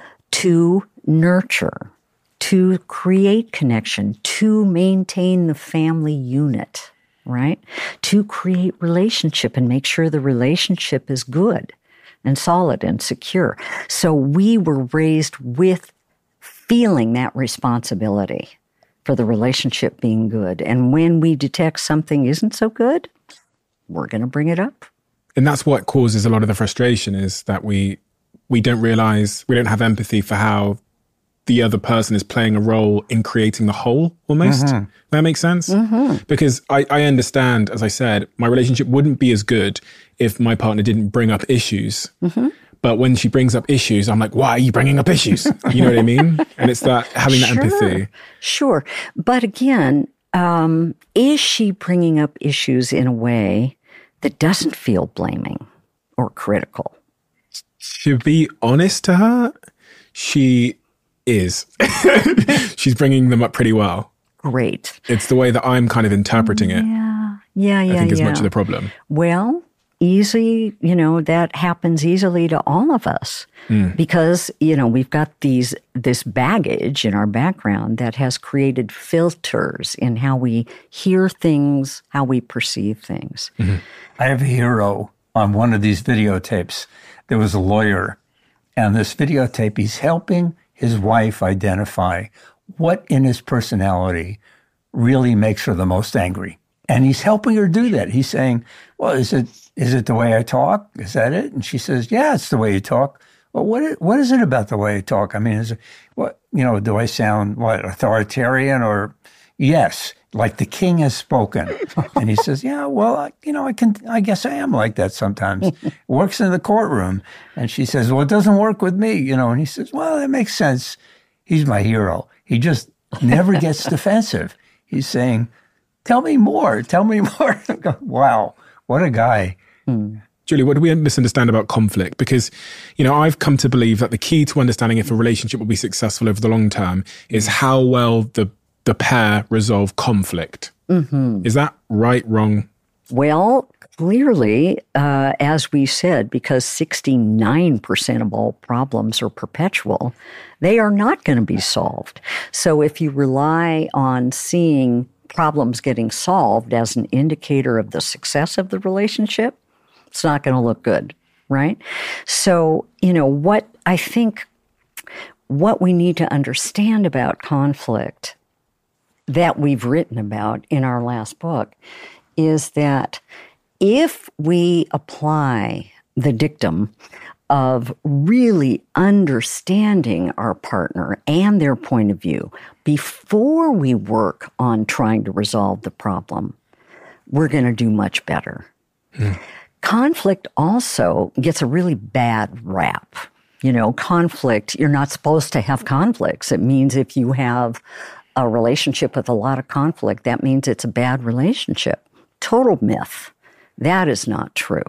to nurture, to create connection, to maintain the family unit, right? To create relationship and make sure the relationship is good and solid and secure. So we were raised with feeling that responsibility for the relationship being good. And when we detect something isn't so good, we're going to bring it up. And that's what causes a lot of the frustration, is that we we don't realize, we don't have empathy for how the other person is playing a role in creating the whole, almost. Mm-hmm. That makes sense? Mm-hmm. Because I, I understand, as I said, my relationship wouldn't be as good if my partner didn't bring up issues. Mm-hmm. But when she brings up issues, I'm like, why are you bringing up issues? You know what I mean? And it's that having that Sure. empathy. Sure. But again, um, is she bringing up issues in a way that doesn't feel blaming or critical? To be honest to her, she is. She's bringing them up pretty well. Great. It's the way that I'm kind of interpreting it. Yeah. Yeah, yeah, I think yeah. is much of the problem. Well, easy, you know, that happens easily to all of us mm. because, you know, we've got these this baggage in our background that has created filters in how we hear things, how we perceive things. Mm-hmm. I have a hero on one of these videotapes. There was a lawyer, and this videotape, he's helping his wife identify what in his personality really makes her the most angry. And he's helping her do that. He's saying, well, is it is it the way I talk? Is that it? And she says, yeah, it's the way you talk. Well, what is, what is it about the way I talk? I mean, is it, what, you know, do I sound, what, authoritarian or, yes, like the king has spoken? And he says, yeah, well, I, you know, I can, I guess I am like that sometimes. It works in the courtroom. And she says, well, it doesn't work with me, you know. And he says, well, that makes sense. He's my hero. He just never gets defensive. He's saying, tell me more. Tell me more. Wow. What a guy. Hmm. Julie, what do we misunderstand about conflict? Because, you know, I've come to believe that the key to understanding if a relationship will be successful over the long term is how well the, the pair resolve conflict. Mm-hmm. Is that right, wrong? Well, clearly, uh, as we said, because sixty-nine percent of all problems are perpetual, they are not going to be solved. So if you rely on seeing problems getting solved as an indicator of the success of the relationship, it's not going to look good, right? So, you know, what I think, what we need to understand about conflict that we've written about in our last book is that if we apply the dictum of really understanding our partner and their point of view before we work on trying to resolve the problem, we're going to do much better. Hmm. Conflict also gets a really bad rap. You know, conflict, you're not supposed to have conflicts. It means if you have a relationship with a lot of conflict, that means it's a bad relationship. Total myth. That is not true.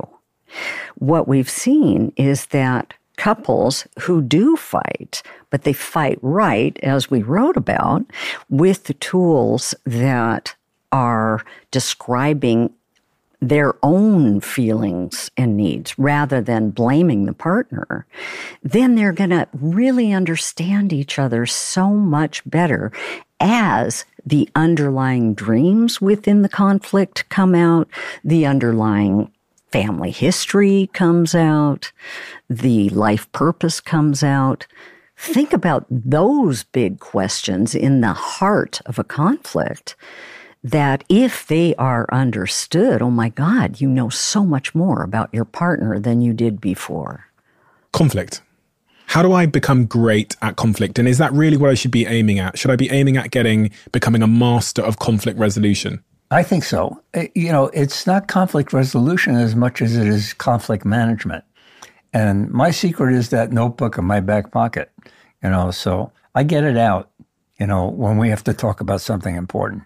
What we've seen is that couples who do fight, but they fight right, as we wrote about, with the tools that are describing their own feelings and needs rather than blaming the partner, then they're going to really understand each other so much better as the underlying dreams within the conflict come out, the underlying family history comes out, the life purpose comes out. Think about those big questions in the heart of a conflict that if they are understood, oh my God, you know so much more about your partner than you did before. Conflict. How do I become great at conflict? And is that really what I should be aiming at? Should I be aiming at getting, becoming a master of conflict resolution? I think so. You know, it's not conflict resolution as much as it is conflict management. And my secret is that notebook in my back pocket, you know, so I get it out, you know, when we have to talk about something important.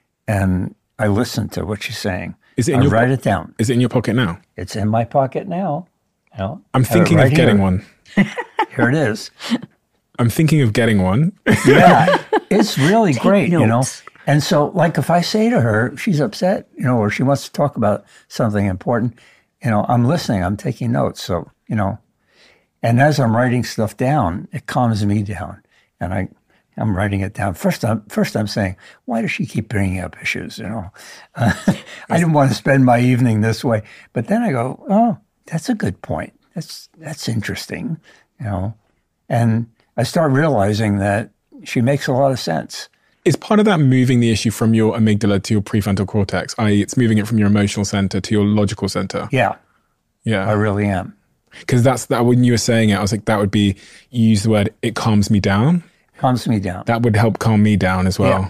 And I listen to what she's saying. Is it in I your write po- it down. Is it in your pocket now? It's in my pocket now. You know, I'm thinking right of getting here. one. Here it is. I'm thinking of getting one. Yeah, it's really Take great, notes. you know. And so, like, if I say to her, she's upset, you know, or she wants to talk about something important, you know, I'm listening, I'm taking notes. So, you know, and as I'm writing stuff down, it calms me down. And I, I'm writing it down. First, I'm first I'm saying, why does she keep bringing up issues? You know, uh, I didn't want to spend my evening this way. But then I go, oh, that's a good point. That's that's interesting, you know. And I start realizing that she makes a lot of sense. Is part of that moving the issue from your amygdala to your prefrontal cortex, that is it's moving it from your emotional center to your logical center? Yeah, yeah, I really am. Because that's that. When you were saying it, I was like, that would be, you use the word, it calms me down. Calms me down. That would help calm me down as well. Yeah.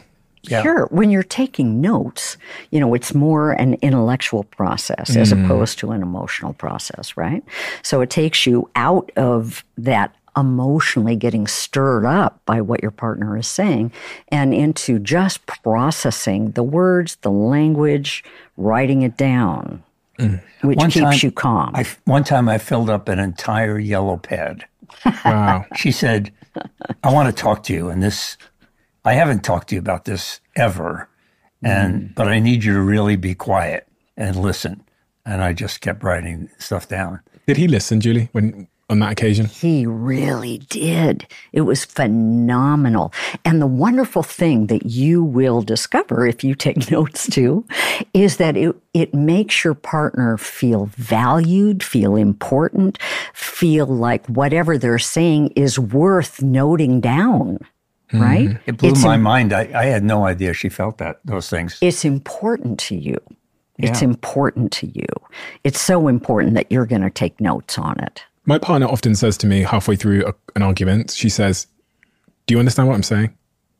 Yeah. Sure. When you're taking notes, you know, it's more an intellectual process as opposed to an emotional process, right? So it takes you out of that emotionally getting stirred up by what your partner is saying and into just processing the words, the language, writing it down, mm. which one keeps time, you calm. I, one time I filled up an entire yellow pad. Wow. She said, I want to talk to you, and this, I haven't talked to you about this ever, and mm. but I need you to really be quiet and listen. And I just kept writing stuff down. Did he listen, Julie, when on that occasion? He really did. It was phenomenal. And the wonderful thing that you will discover if you take notes too, is that it, it makes your partner feel valued, feel important, feel like whatever they're saying is worth noting down, mm-hmm. right? It blew it's my im- mind. I, I had no idea she felt that, those things. It's important to you. It's Yeah. important to you. It's so important that you're going to take notes on it. My partner often says to me halfway through a, an argument, she says, "Do you understand what I'm saying?"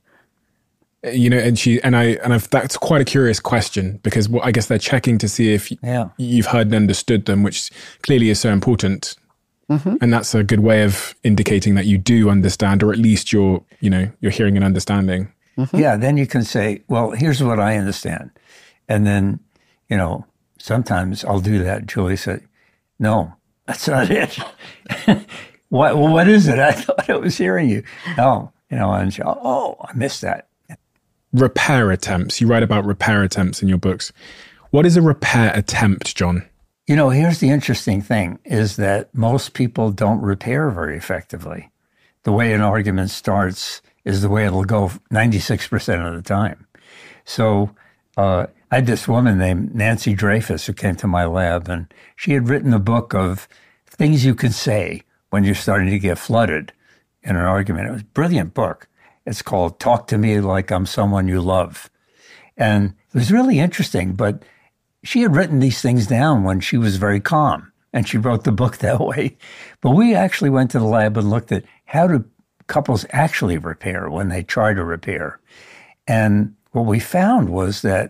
You know, and she and I and I've, that's quite a curious question because well, I guess they're checking to see if Yeah. you've heard and understood them, which clearly is so important. Mm-hmm. And that's a good way of indicating that you do understand, or at least you're, you know, you're hearing and understanding. Mm-hmm. Yeah, then you can say, well, here's what I understand. And then, you know, sometimes I'll do that. Julie said, no, that's not it. what, well, what is it? I thought I was hearing you. Oh, you know, and she, oh, I missed that. Repair attempts. You write about repair attempts in your books. What is a repair attempt, John? You know, here's the interesting thing is that most people don't repair very effectively. The way an argument starts is the way it'll go ninety-six percent of the time. So uh, I had this woman named Nancy Dreyfus who came to my lab, and she had written a book of things you can say when you're starting to get flooded in an argument. It was a brilliant book. It's called Talk to Me Like I'm Someone You Love. And it was really interesting, but she had written these things down when she was very calm, and she wrote the book that way. But we actually went to the lab and looked at how do couples actually repair when they try to repair. And what we found was that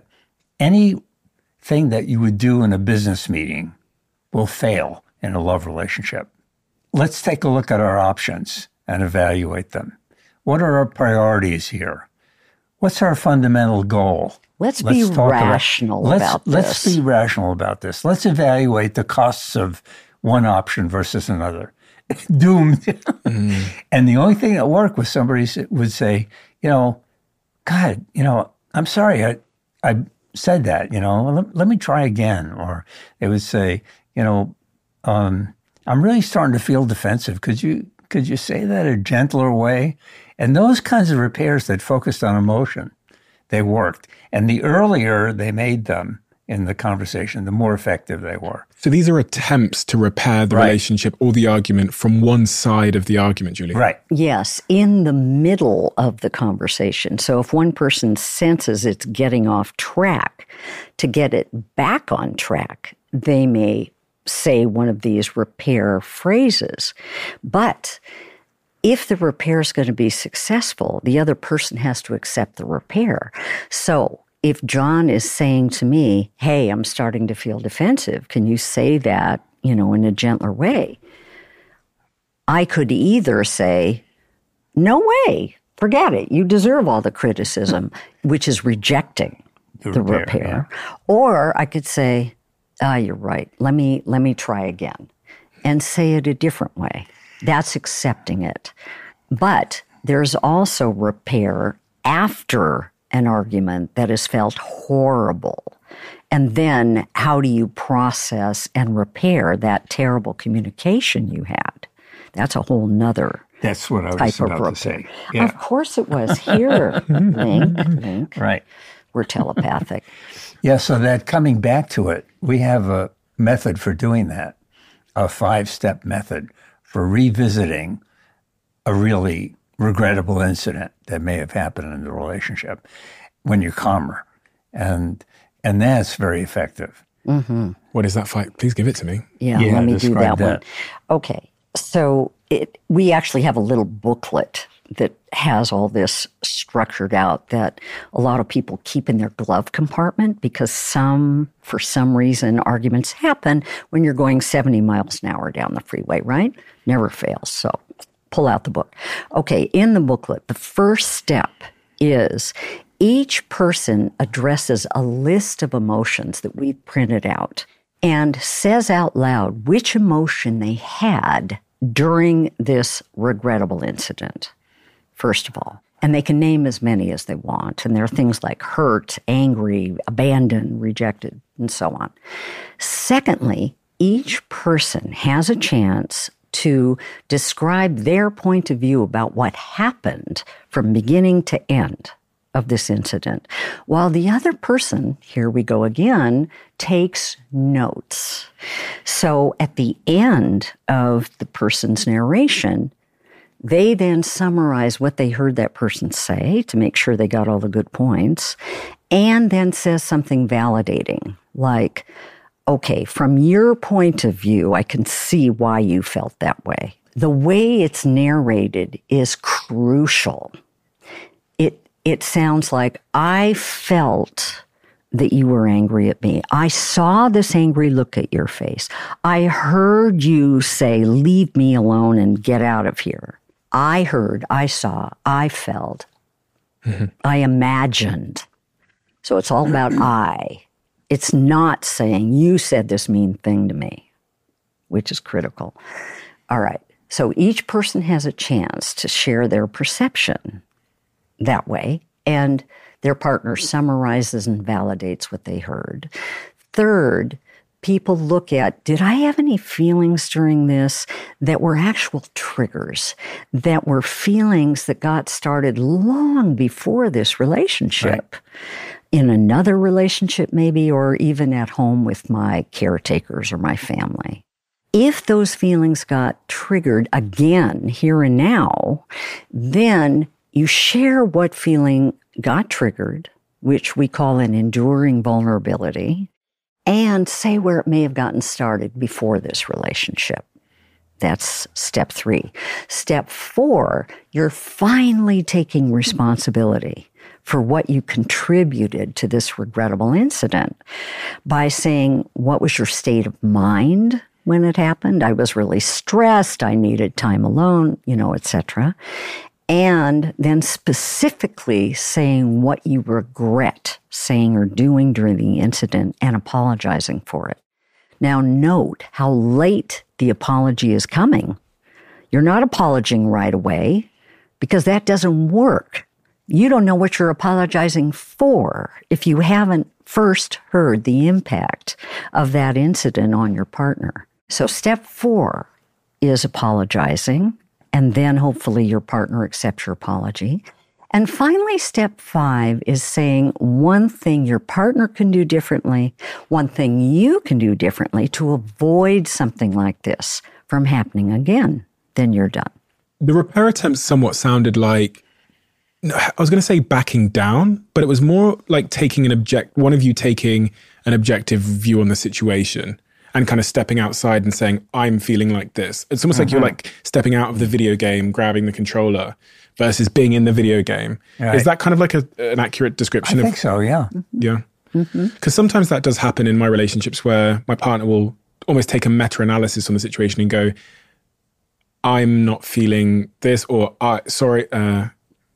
anything that you would do in a business meeting will fail in a love relationship. Let's take a look at our options and evaluate them. What are our priorities here? What's our fundamental goal? Let's, let's be rational about, about let's, this. Let's be rational about this. Let's evaluate the costs of one option versus another. Doomed. Mm. And the only thing that worked was somebody would say, you know, God, you know, I'm sorry I, I said that, you know, let, let me try again. Or they would say, you know, um, I'm really starting to feel defensive. Could you, could you say that a gentler way? And those kinds of repairs that focused on emotion, they worked. And the earlier they made them in the conversation, the more effective they were. So these are attempts to repair the right. relationship or the argument from one side of the argument, Julie. Right. Yes, in the middle of the conversation. So if one person senses it's getting off track, to get it back on track, they may say one of these repair phrases. But if the repair is going to be successful, the other person has to accept the repair. So if John is saying to me, hey, I'm starting to feel defensive, can you say that, you know, in a gentler way? I could either say, no way, forget it. You deserve all the criticism, which is rejecting the, the repair. repair. Yeah. Or I could say, ah, oh, you're right. Let me, let me try again and say it a different way. That's accepting it. But there's also repair after an argument that is felt horrible. And then how do you process and repair that terrible communication you had? That's a whole nother That's what I was type about of repair. to say. Yeah. Of course it was. Here, link, link. Right. We're telepathic. Yeah, so that coming back to it, we have a method for doing that, a five-step method for revisiting a really regrettable incident that may have happened in the relationship when you're calmer. And and that's very effective. Mm-hmm. What is that fight? Please give it to me. Yeah, yeah let me do that, that one. Okay. So it, we actually have a little booklet that has all this structured out that a lot of people keep in their glove compartment because some, for some reason, arguments happen when you're going seventy miles an hour down the freeway, right? Never fails. So pull out the book. Okay, in the booklet, the first step is each person addresses a list of emotions that we've printed out and says out loud which emotion they had during this regrettable incident, first of all. And they can name as many as they want. And there are things like hurt, angry, abandoned, rejected, and so on. Secondly, each person has a chance to describe their point of view about what happened from beginning to end of this incident, while the other person, here we go again, takes notes. So at the end of the person's narration, they then summarize what they heard that person say to make sure they got all the good points, and then says something validating, like, okay, from your point of view, I can see why you felt that way. The way it's narrated is crucial. It It sounds like, I felt that you were angry at me. I saw this angry look at your face. I heard you say, leave me alone and get out of here. I heard, I saw, I felt, mm-hmm. I imagined. So it's all about I. It's not saying, you said this mean thing to me, which is critical. All right. So each person has a chance to share their perception that way, and their partner summarizes and validates what they heard. Third, people look at, did I have any feelings during this that were actual triggers, that were feelings that got started long before this relationship, right. in another relationship maybe, or even at home with my caretakers or my family. If those feelings got triggered again, here and now, then you share what feeling got triggered, which we call an enduring vulnerability, and say where it may have gotten started before this relationship. That's step three. Step four, you're finally taking responsibility for what you contributed to this regrettable incident by saying, what was your state of mind when it happened? I was really stressed. I needed time alone, you know, et cetera. And then specifically saying what you regret saying or doing during the incident and apologizing for it. Now note how late the apology is coming. You're not apologizing right away because that doesn't work. You don't know what you're apologizing for if you haven't first heard the impact of that incident on your partner. So step four is apologizing. And then hopefully your partner accepts your apology. And finally, step five is saying one thing your partner can do differently, one thing you can do differently to avoid something like this from happening again. Then you're done. The repair attempt somewhat sounded like, I was going to say backing down, but it was more like taking an object, one of you taking an objective view on the situation and kind of stepping outside and saying, I'm feeling like this. It's almost mm-hmm. like you're like stepping out of the video game, grabbing the controller versus being in the video game. Right. Is that kind of like a, an accurate description? I of, think so, yeah. Yeah. Because mm-hmm. sometimes that does happen in my relationships where my partner will almost take a meta-analysis on the situation and go, I'm not feeling this, or I, sorry, uh,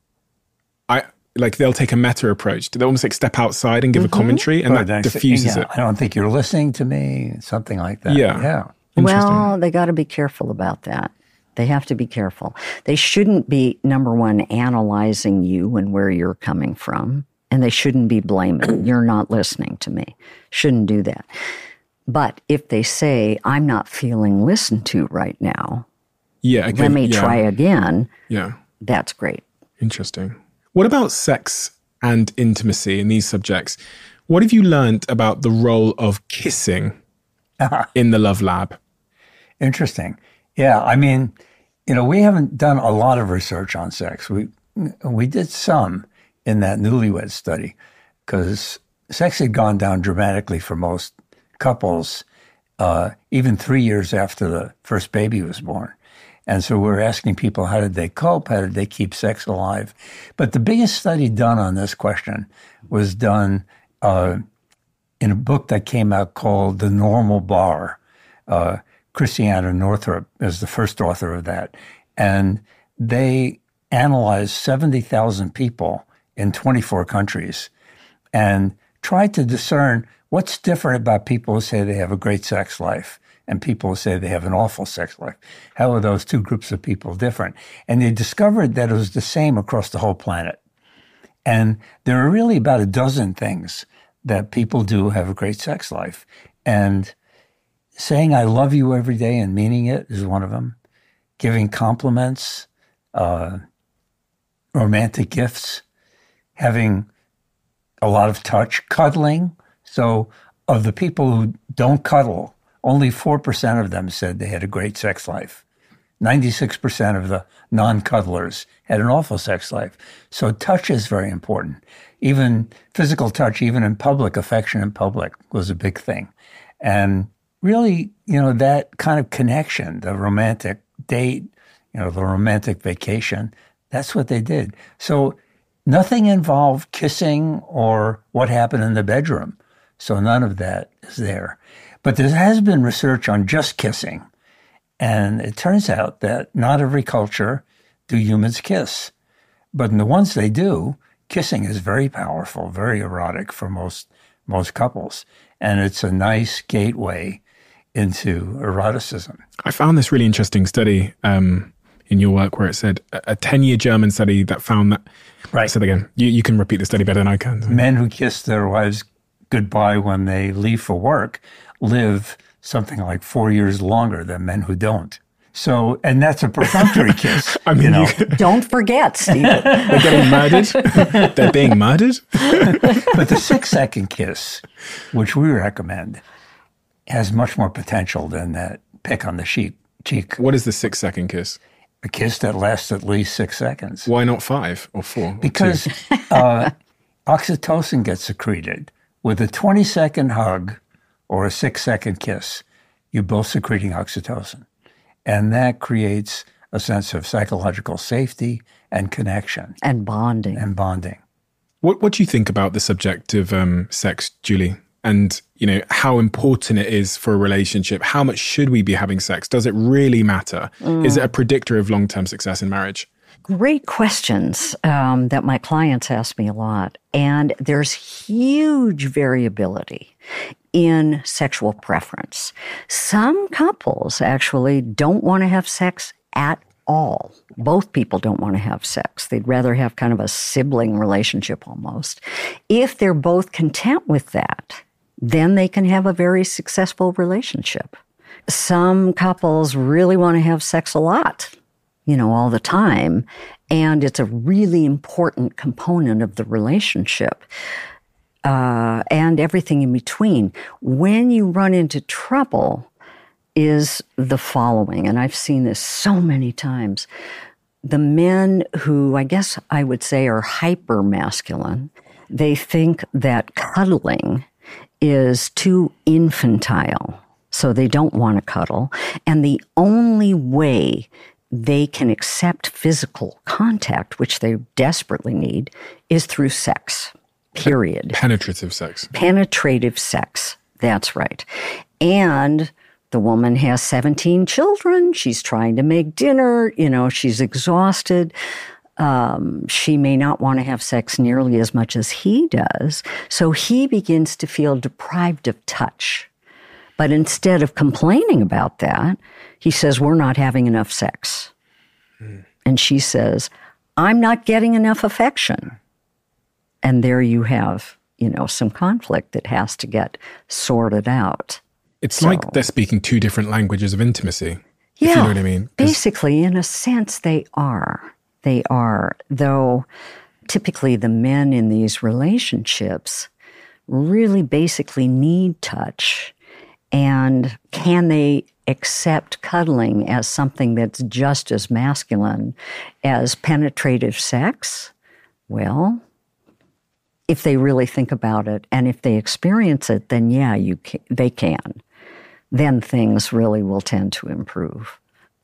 I, like they'll take a meta approach. They'll almost like step outside and give mm-hmm. a commentary, and or that diffuses yeah, it. I don't think you're listening to me, something like that. Yeah. Yeah. Well, they got to be careful about that. They have to be careful. They shouldn't be, number one, analyzing you and where you're coming from. And they shouldn't be blaming. You're not listening to me. Shouldn't do that. But if they say, I'm not feeling listened to right now, yeah, again, let me yeah. try again. Yeah. That's great. Interesting. What about sex and intimacy in these subjects? What have you learned about the role of kissing in the Love Lab? Interesting. Yeah, I mean, you know, we haven't done a lot of research on sex. We we did some in that newlywed study because sex had gone down dramatically for most couples, uh, even three years after the first baby was born. And so we're asking people, how did they cope? How did they keep sex alive? But the biggest study done on this question was done uh, in a book that came out called The Normal Bar. Uh, Christiana Northrup is the first author of that. And they analyzed seventy thousand people in twenty-four countries and tried to discern what's different about people who say they have a great sex life and people who say they have an awful sex life. How are those two groups of people different? And they discovered that it was the same across the whole planet. And there are really about a dozen things that people do have a great sex life. And saying I love you every day and meaning it is one of them. Giving compliments, uh, romantic gifts, having a lot of touch, cuddling. So of the people who don't cuddle, only four percent of them said they had a great sex life. ninety-six percent of the non-cuddlers had an awful sex life. So touch is very important. Even physical touch, even in public, affection in public was a big thing. And really, you know, that kind of connection, the romantic date, you know, the romantic vacation, that's what they did. So nothing involved kissing or what happened in the bedroom. So none of that is there. But there has been research on just kissing. And it turns out that not every culture do humans kiss. But in the ones they do, kissing is very powerful, very erotic for most most couples. And it's a nice gateway into eroticism. I found this really interesting study um, in your work where it said a ten-year German study that found that... Right. Say that again. You, you can repeat the study better than I can. Men who kiss their wives goodbye when they leave for work live something like four years longer than men who don't. So, and that's a perfunctory kiss. I mean, you know. you, Don't forget, Steve. they're getting murdered. They're being murdered. But the six-second kiss, which we recommend, has much more potential than that pick on the cheek. cheek. What is the six-second kiss? A kiss that lasts at least six seconds. Why not five or four? Or because uh, oxytocin gets secreted. With a twenty-second hug or a six-second kiss, you're both secreting oxytocin. And that creates a sense of psychological safety and connection. And bonding. And bonding. What What do you think about the subject of um, sex, Julie? And, you know, how important it is for a relationship? How much should we be having sex? Does it really matter? Mm. Is it a predictor of long-term success in marriage? Great questions um, that my clients ask me a lot. And there's huge variability in sexual preference. Some couples actually don't want to have sex at all. Both people don't want to have sex. They'd rather have kind of a sibling relationship almost. If they're both content with that, then they can have a very successful relationship. Some couples really want to have sex a lot, you know, all the time. And it's a really important component of the relationship. Uh, and everything in between. When you run into trouble is the following, and I've seen this so many times. The men who I guess I would say are hyper masculine, they think that cuddling is too infantile, so they don't want to cuddle. And the only way they can accept physical contact, which they desperately need, is through sex. Period. Penetrative sex. Penetrative sex. That's right. And the woman has seventeen children. She's trying to make dinner. You know, she's exhausted. Um, she may not want to have sex nearly as much as he does. So he begins to feel deprived of touch. But instead of complaining about that, he says, we're not having enough sex. Mm. And she says, I'm not getting enough affection. And there you have, you know, some conflict that has to get sorted out. It's so, like they're speaking two different languages of intimacy. Yeah, if you know what I mean. Basically, in a sense, they are. They are. Though typically the men in these relationships really basically need touch. And can they accept cuddling as something that's just as masculine as penetrative sex? Well, if they really think about it and if they experience it, then yeah, you can, they can. Then things really will tend to improve.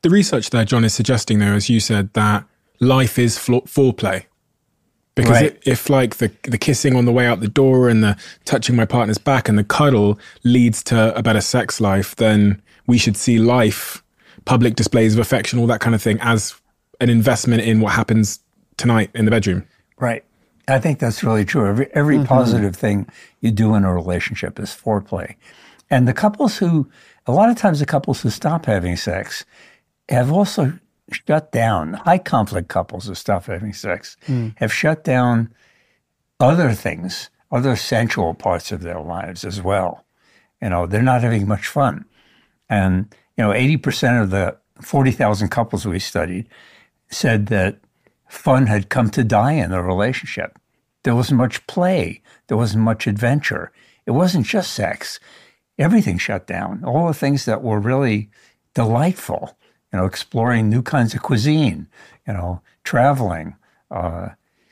The research there, John, is suggesting, though, as you said, that life is foreplay. Because right. if like the the kissing on the way out the door and the touching my partner's back and the cuddle leads to a better sex life, then we should see life, public displays of affection, all that kind of thing, as an investment in what happens tonight in the bedroom. Right. I think that's really true. Every, every mm-hmm. positive thing you do in a relationship is foreplay. And the couples who, a lot of times the couples who stop having sex have also shut down. High conflict couples who stop having sex mm. have shut down other things, other sensual parts of their lives as well. You know, they're not having much fun. And, you know, eighty percent of the forty thousand couples we studied said that fun had come to die in the relationship. There wasn't much play. There wasn't much adventure. It wasn't just sex. Everything shut down. All the things that were really delightful. You know, exploring new kinds of cuisine, you know, traveling, uh,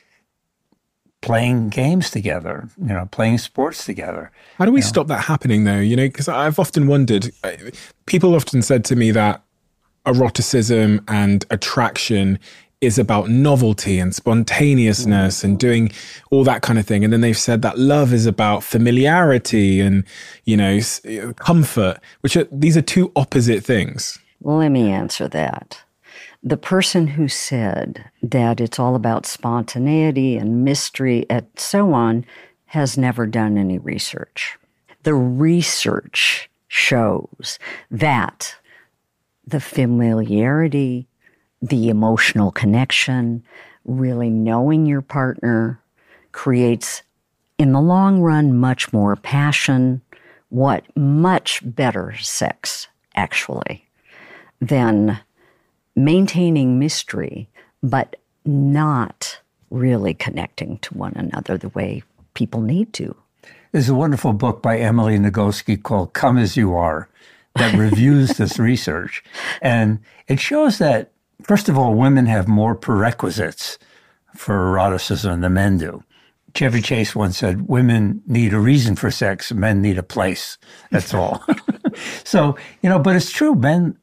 playing games together, you know, playing sports together. How do we you know? stop that happening, though? You know, because I've often wondered, people often said to me that eroticism and attraction is about novelty and spontaneousness and doing all that kind of thing. And then they've said that love is about familiarity and, you know, comfort, which are, these are two opposite things. Let me answer that. The person who said that it's all about spontaneity and mystery and so on has never done any research. The research shows that the familiarity, the emotional connection, really knowing your partner creates, in the long run, much more passion, what much better sex, actually, than maintaining mystery, but not really connecting to one another the way people need to. There's a wonderful book by Emily Nagoski called Come As You Are that reviews this research. And it shows that, first of all, women have more prerequisites for eroticism than men do. Chevy Chase once said, women need a reason for sex, men need a place. That's all. So, you know, but it's true. Men,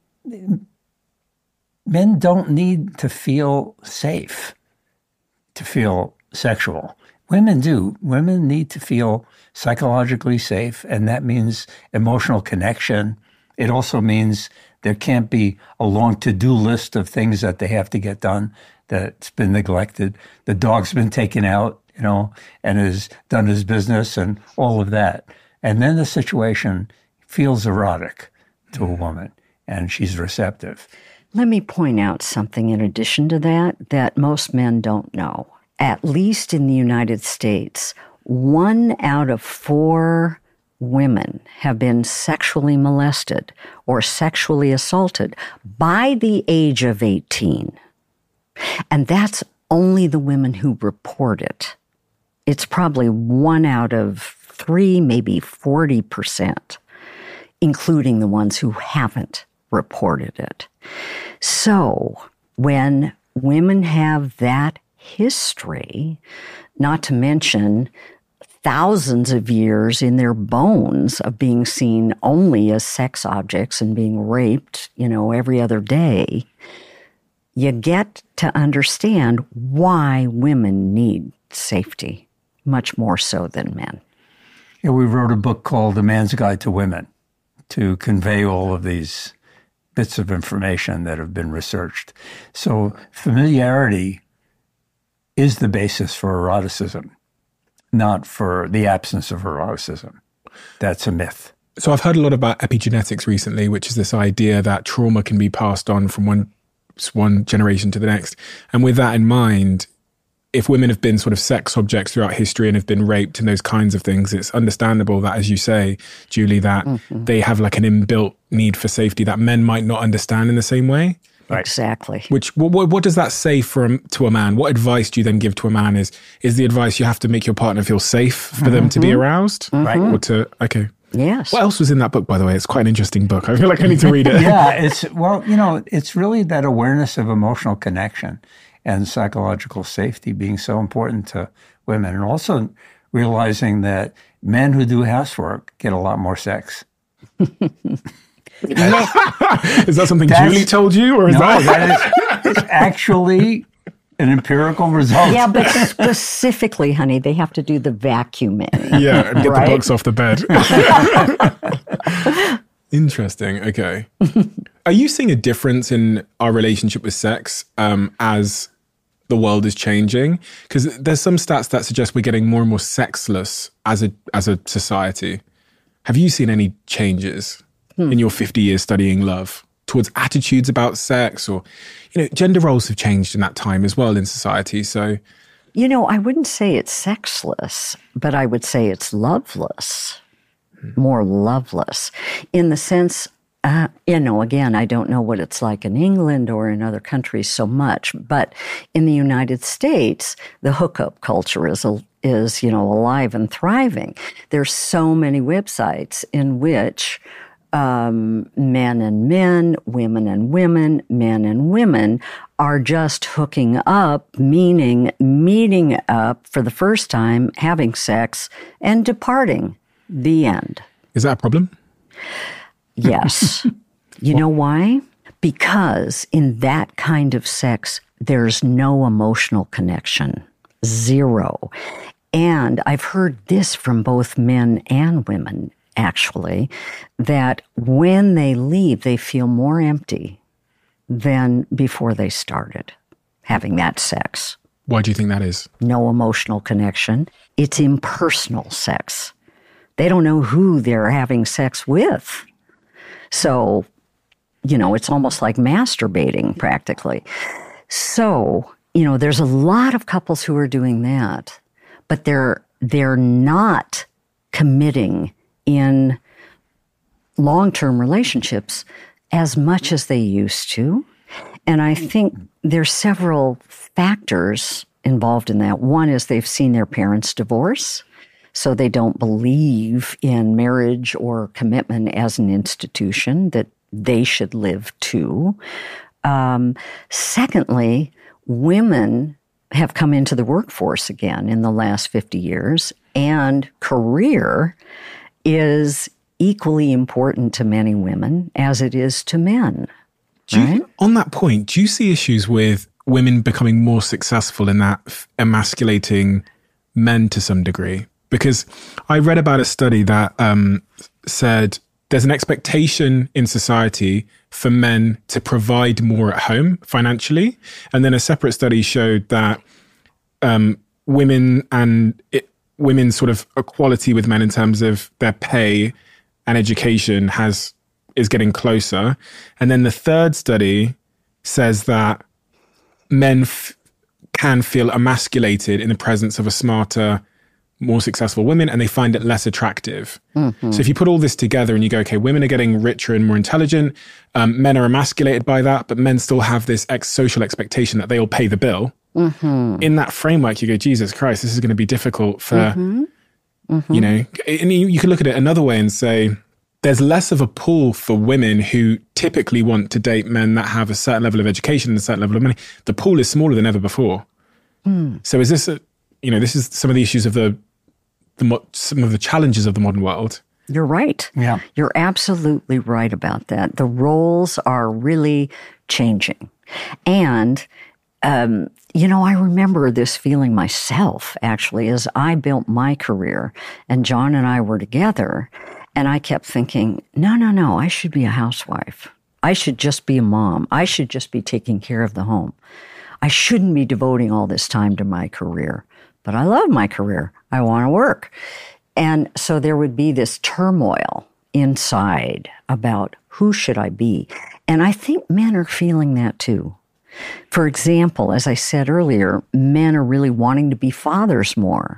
men don't need to feel safe to feel sexual. Women do. Women need to feel psychologically safe, and that means emotional connection. It also means there can't be a long to-do list of things that they have to get done that's been neglected. The dog's been taken out, you know, and has done his business and all of that. And then the situation feels erotic to a woman, and she's receptive. Let me point out something in addition to that that most men don't know. At least in the United States, one out of four women have been sexually molested or sexually assaulted by the age of eighteen. And that's only the women who report it. It's probably one out of three, maybe forty percent, including the ones who haven't reported it. So when women have that history, not to mention thousands of years in their bones of being seen only as sex objects and being raped, you know, every other day, you get to understand why women need safety much more so than men. Yeah, we wrote a book called The Man's Guide to Women to convey all of these bits of information that have been researched. So familiarity is the basis for eroticism, not for the absence of eroticism. That's a myth. So I've heard a lot about epigenetics recently, which is this idea that trauma can be passed on from one one generation to the next. And with that in mind, if women have been sort of sex objects throughout history and have been raped and those kinds of things, it's understandable that, as you say, Julie, that mm-hmm. they have like an inbuilt need for safety that men might not understand in the same way. Right. Exactly. Which what, what, what does that say for a, to a man? What advice do you then give to a man? Is is the advice you have to make your partner feel safe for mm-hmm. them to be aroused? Mm-hmm. Right. Or to, okay. Yes. What else was in that book, by the way? It's quite an interesting book. I feel like I need to read it. Yeah, it's, well, you know, it's really that awareness of emotional connection and psychological safety being so important to women. And also realizing that men who do housework get a lot more sex. Is that something That's- Julie told you, or is No, that? that is it's actually an empirical result. Yeah, but specifically, honey, they have to do the vacuuming. Yeah, and get Right? the books off the bed. Interesting. Okay. Are you seeing a difference in our relationship with sex um, as the world is changing? Because there's some stats that suggest we're getting more and more sexless as a as a society. Have you seen any changes hmm. in your fifty years studying love towards attitudes about sex, or, you know, gender roles have changed in that time as well in society? So, you know, I wouldn't say it's sexless, but I would say it's loveless, hmm. more loveless, in the sense. Uh, you know, again, I don't know what it's like in England or in other countries so much, but in the United States, the hookup culture is, is, you know, alive and thriving. There's so many websites in which um, men and men, women and women, men and women are just hooking up, meaning meeting up for the first time, having sex, and departing. The end. Is that a problem? Yes. You know why? Because in that kind of sex, there's no emotional connection. Zero. And I've heard this from both men and women, actually, that when they leave, they feel more empty than before they started having that sex. Why do you think that is? No emotional connection. It's impersonal sex. They don't know who they're having sex with. So, you know, it's almost like masturbating practically. So, you know, there's a lot of couples who are doing that, but they're they're not committing in long-term relationships as much as they used to. And I think there's several factors involved in that. One is they've seen their parents divorce. So they don't believe in marriage or commitment as an institution that they should live to. Um, secondly, women have come into the workforce again in the last fifty years, and career is equally important to many women as it is to men. Do you, right? On that point, do you see issues with women becoming more successful in that emasculating men to some degree? Because I read about a study that um, said there's an expectation in society for men to provide more at home financially. And then a separate study showed that um, women and it, women's sort of equality with men in terms of their pay and education has is getting closer. And then the third study says that men f- can feel emasculated in the presence of a smarter, more successful women, and they find it less attractive. Mm-hmm. So if you put all this together and you go, okay, women are getting richer and more intelligent, um, men are emasculated by that, but men still have this ex- social expectation that they'll pay the bill. Mm-hmm. In that framework, you go, Jesus Christ, this is going to be difficult for, mm-hmm. Mm-hmm. you know, and you, you can look at it another way and say, there's less of a pull for women who typically want to date men that have a certain level of education and a certain level of money. The pool is smaller than ever before. Mm. So is this, a, you know, this is some of the issues of the, the mo- some of the challenges of the modern world. You're right. Yeah. You're absolutely right about that. The roles are really changing. And, um, you know, I remember this feeling myself, actually, as I built my career and John and I were together. And I kept thinking, no, no, no, I should be a housewife. I should just be a mom. I should just be taking care of the home. I shouldn't be devoting all this time to my career. But I love my career. I want to work. And so there would be this turmoil inside about who should I be? And I think men are feeling that too. For example, as I said earlier, men are really wanting to be fathers more.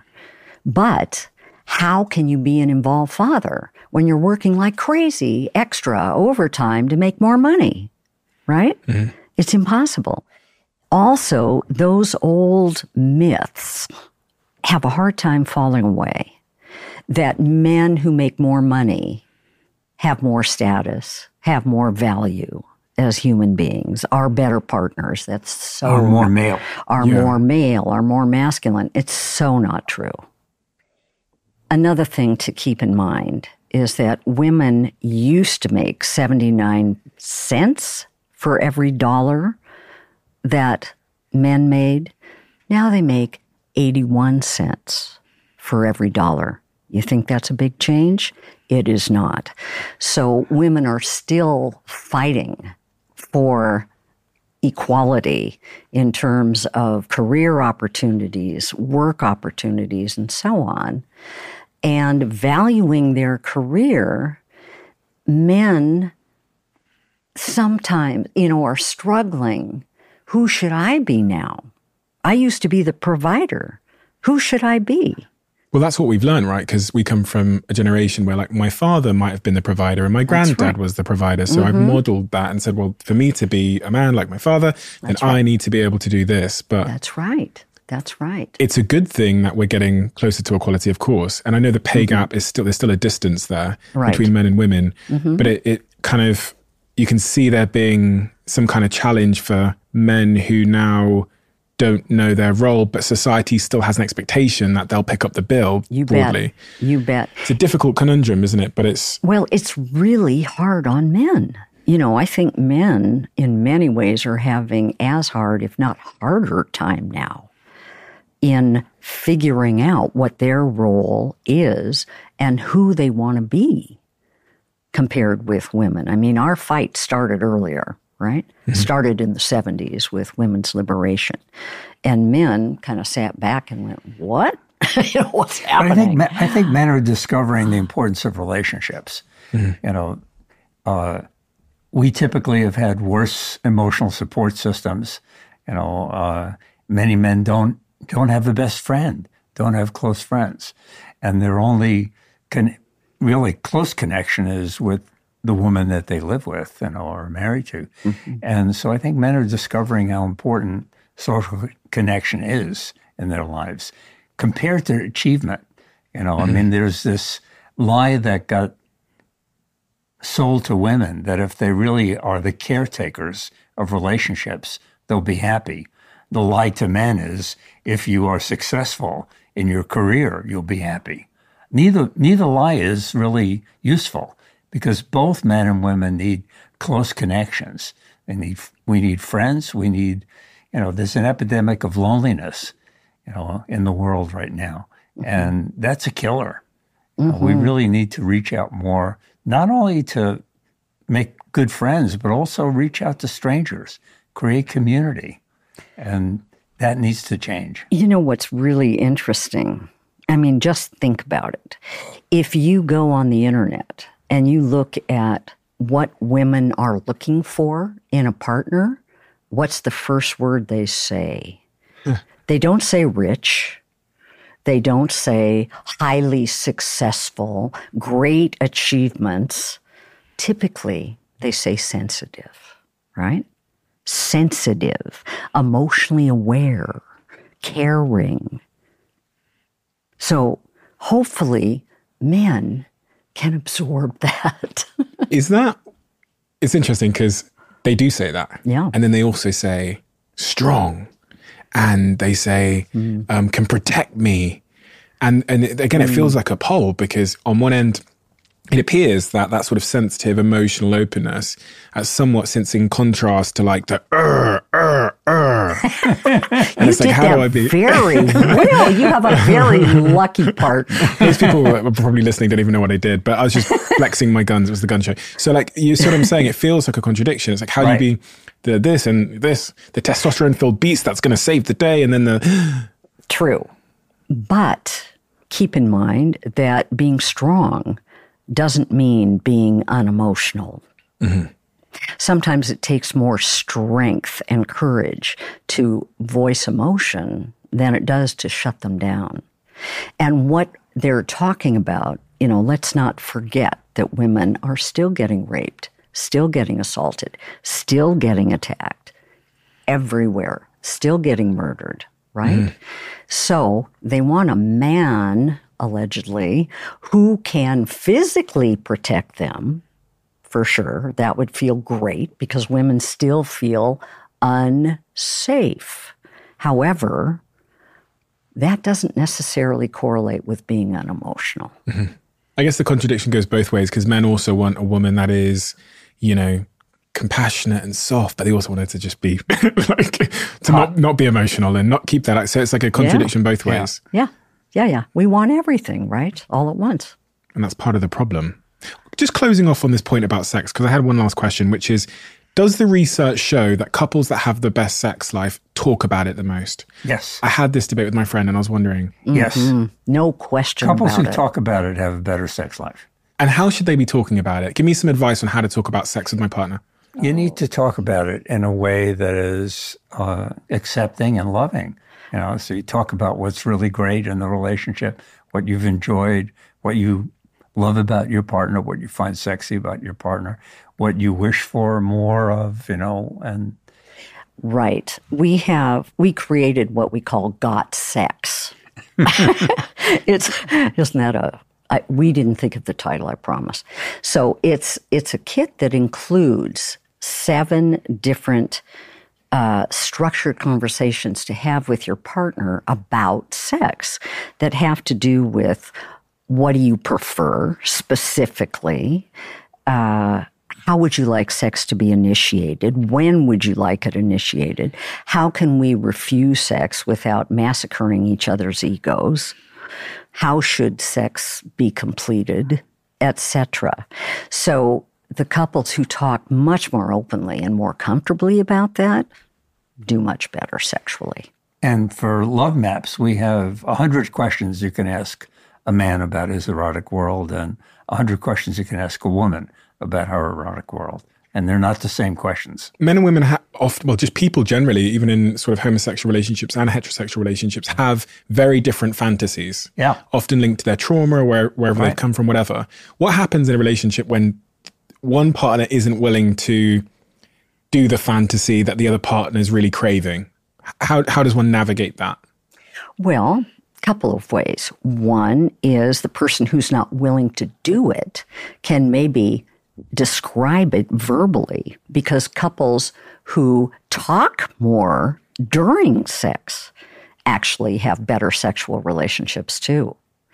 But how can you be an involved father when you're working like crazy, extra, overtime to make more money, right? Mm-hmm. It's impossible. Also, those old myths have a hard time falling away, that men who make more money have more status, have more value as human beings, are better partners. That's so... Are more male. Are yeah. more male, are more masculine. It's so not true. Another thing to keep in mind is that women used to make seventy-nine cents for every dollar that men made. Now they make eighty-one cents for every dollar. You think that's a big change? It is not. So women are still fighting for equality in terms of career opportunities, work opportunities, and so on. And valuing their career, men sometimes, you know, are struggling. Who should I be now? I used to be the provider. Who should I be? Well, that's what we've learned, right? Because we come from a generation where, like, my father might have been the provider and my granddad right. was the provider. So mm-hmm. I've modeled that and said, well, for me to be a man like my father, that's then right. I need to be able to do this. But that's right. That's right. It's a good thing that we're getting closer to equality, of course. And I know the pay mm-hmm. gap is still, there's still a distance there right. between men and women. Mm-hmm. But it, it kind of, you can see there being some kind of challenge for men who now don't know their role, but society still has an expectation that they'll pick up the bill you broadly. Bet. You bet. It's a difficult conundrum, isn't it? But it's... Well, it's really hard on men. You know, I think men in many ways are having as hard, if not harder time now in figuring out what their role is and who they want to be compared with women. I mean, our fight started earlier. Right? Mm-hmm. Started in the seventies with women's liberation. And men kind of sat back and went, what? You know, what's happening? I think, I think men are discovering the importance of relationships. Mm-hmm. You know, uh, we typically have had worse emotional support systems. You know, uh, many men don't don't have a best friend, don't have close friends. And their only con- really close connection is with the woman that they live with, you know, or are married to. Mm-hmm. And so I think men are discovering how important social connection is in their lives compared to achievement. You know, mm-hmm. I mean, there's this lie that got sold to women that if they really are the caretakers of relationships, they'll be happy. The lie to men is if you are successful in your career, you'll be happy. Neither, neither lie is really useful. Because both men and women need close connections. They need, we need friends. We need, you know, there's an epidemic of loneliness, you know, in the world right now. Mm-hmm. And that's a killer. Mm-hmm. Uh, we really need to reach out more, not only to make good friends, but also reach out to strangers, create community. And that needs to change. You know what's really interesting? I mean, just think about it. If you go on the internet and you look at what women are looking for in a partner, what's the first word they say? Uh. They don't say rich. They don't say highly successful, great achievements. Typically, they say sensitive, right? Sensitive, emotionally aware, caring. So hopefully, men can absorb that. Is that, it's interesting because they do say that. Yeah. And then they also say strong. And they say, mm. um, can protect me. And and again, mm. it feels like a pole because on one end, it appears that that sort of sensitive, emotional openness is somewhat sits in contrast to like the er, er, er. And you it's like, how do I be? Very well. You have a very lucky part. Those people who are probably listening don't even know what I did, but I was just flexing my guns. It was the gun show. So like, you see what I'm saying? It feels like a contradiction. It's like, how right. do you be the this and this, the testosterone-filled beast that's going to save the day, and then the... True. But keep in mind that being strong doesn't mean being unemotional. Mm-hmm. Sometimes it takes more strength and courage to voice emotion than it does to shut them down. And what they're talking about, you know, let's not forget that women are still getting raped, still getting assaulted, still getting attacked everywhere, still getting murdered, right? Mm. So they want a man, allegedly, who can physically protect them, for sure. That would feel great because women still feel unsafe. However, that doesn't necessarily correlate with being unemotional. Mm-hmm. I guess the contradiction goes both ways, because men also want a woman that is, you know, compassionate and soft, but they also want her to just be like, to not, not be emotional and not keep that. So it's like a contradiction yeah. both ways. Yeah. yeah, yeah. We want everything, right? All at once. And that's part of the problem. Just closing off on this point about sex, because I had one last question, which is, does the research show that couples that have the best sex life talk about it the most? Yes. I had this debate with my friend and I was wondering. Yes. Mm-hmm. No question Couples about who it. talk about it have a better sex life. And how should they be talking about it? Give me some advice on how to talk about sex with my partner. You need to talk about it in a way that is uh, accepting and loving. You know, so you talk about what's really great in the relationship, what you've enjoyed, what you love about your partner, what you find sexy about your partner, what you wish for more of, you know, and right. We have we created what we call Got Sex. It's isn't that a I, we didn't think of the title, I promise. So it's it's a kit that includes seven different uh, structured conversations to have with your partner about sex that have to do with what do you prefer specifically, uh, how would you like sex to be initiated, when would you like it initiated, how can we refuse sex without massacring each other's egos, how should sex be completed, et cetera. So the couples who talk much more openly and more comfortably about that do much better sexually. And for love maps, we have one hundred questions you can ask a man about his erotic world and one hundred questions you can ask a woman about her erotic world. And they're not the same questions. Men and women ha- often, well, just people generally, even in sort of homosexual relationships and heterosexual relationships, have very different fantasies. Yeah. Often linked to their trauma, or where, wherever right. they've come from, whatever. What happens in a relationship when one partner isn't willing to do the fantasy that the other partner is really craving? How how does one navigate that? Well, a couple of ways. One is the person who's not willing to do it can maybe describe it verbally, because couples who talk more during sex actually have better sexual relationships too.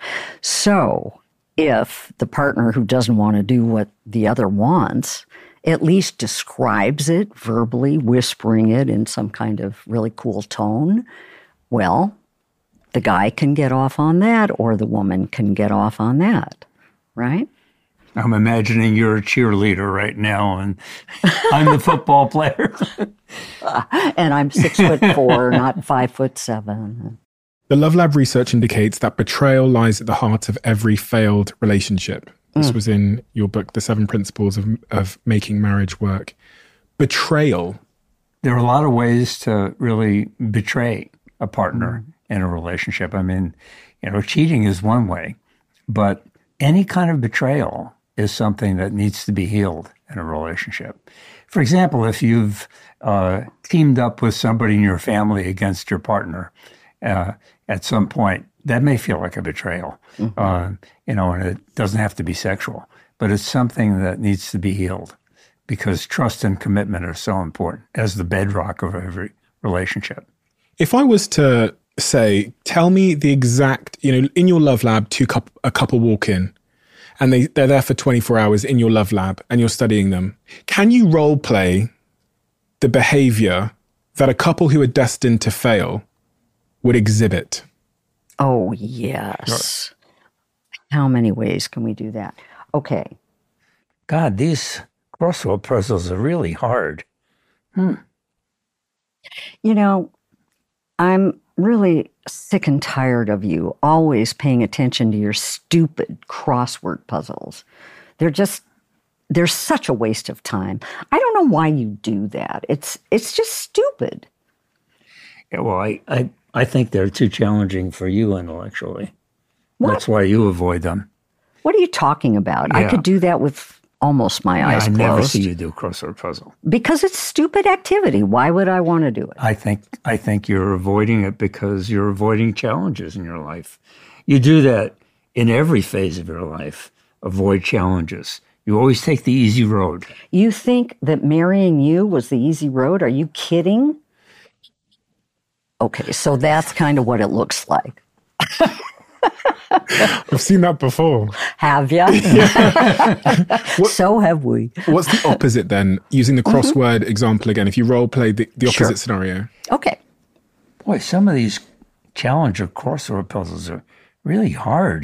So if the partner who doesn't want to do what the other wants at least describes it verbally, whispering it in some kind of really cool tone, well, the guy can get off on that or the woman can get off on that, right? I'm imagining you're a cheerleader right now, and I'm the football player. uh, and I'm six foot four, not five foot seven. The Love Lab research indicates that betrayal lies at the heart of every failed relationship. This mm. was in your book, The Seven Principles of, of Making Marriage Work. Betrayal. There are a lot of ways to really betray a partner mm. in a relationship. I mean, you know, cheating is one way, but any kind of betrayal is something that needs to be healed in a relationship. For example, if you've uh, teamed up with somebody in your family against your partner uh, at some point, that may feel like a betrayal, mm-hmm. uh, you know, and it doesn't have to be sexual, but it's something that needs to be healed because trust and commitment are so important as the bedrock of every relationship. If I was to say, tell me the exact, you know, in your Love Lab, two couple, a couple walk in and they, they're there for twenty-four hours in your Love Lab and you're studying them. Can you role play the behavior that a couple who are destined to fail would exhibit? Oh, yes. Sure. How many ways can we do that? Okay. God, these crossword puzzles are really hard. Hmm. You know, I'm really sick and tired of you always paying attention to your stupid crossword puzzles. They're just, they're such a waste of time. I don't know why you do that. It's it's just stupid. Yeah, well, I, I, I think they're too challenging for you intellectually. What? That's why you avoid them. What are you talking about? Yeah. I could do that with almost my yeah, eyes I closed. I never see you do a crossword puzzle. Because it's stupid activity. Why would I want to do it? I think I think you're avoiding it because you're avoiding challenges in your life. You do that in every phase of your life. Avoid challenges. You always take the easy road. You think that marrying you was the easy road? Are you kidding? Okay, so that's kind of what it looks like. I've seen that before. Have you? So have we. What's the opposite then? Using the crossword mm-hmm. example again, if you role play the, the opposite sure. scenario. Okay. Boy, some of these Challenger crossword puzzles are really hard.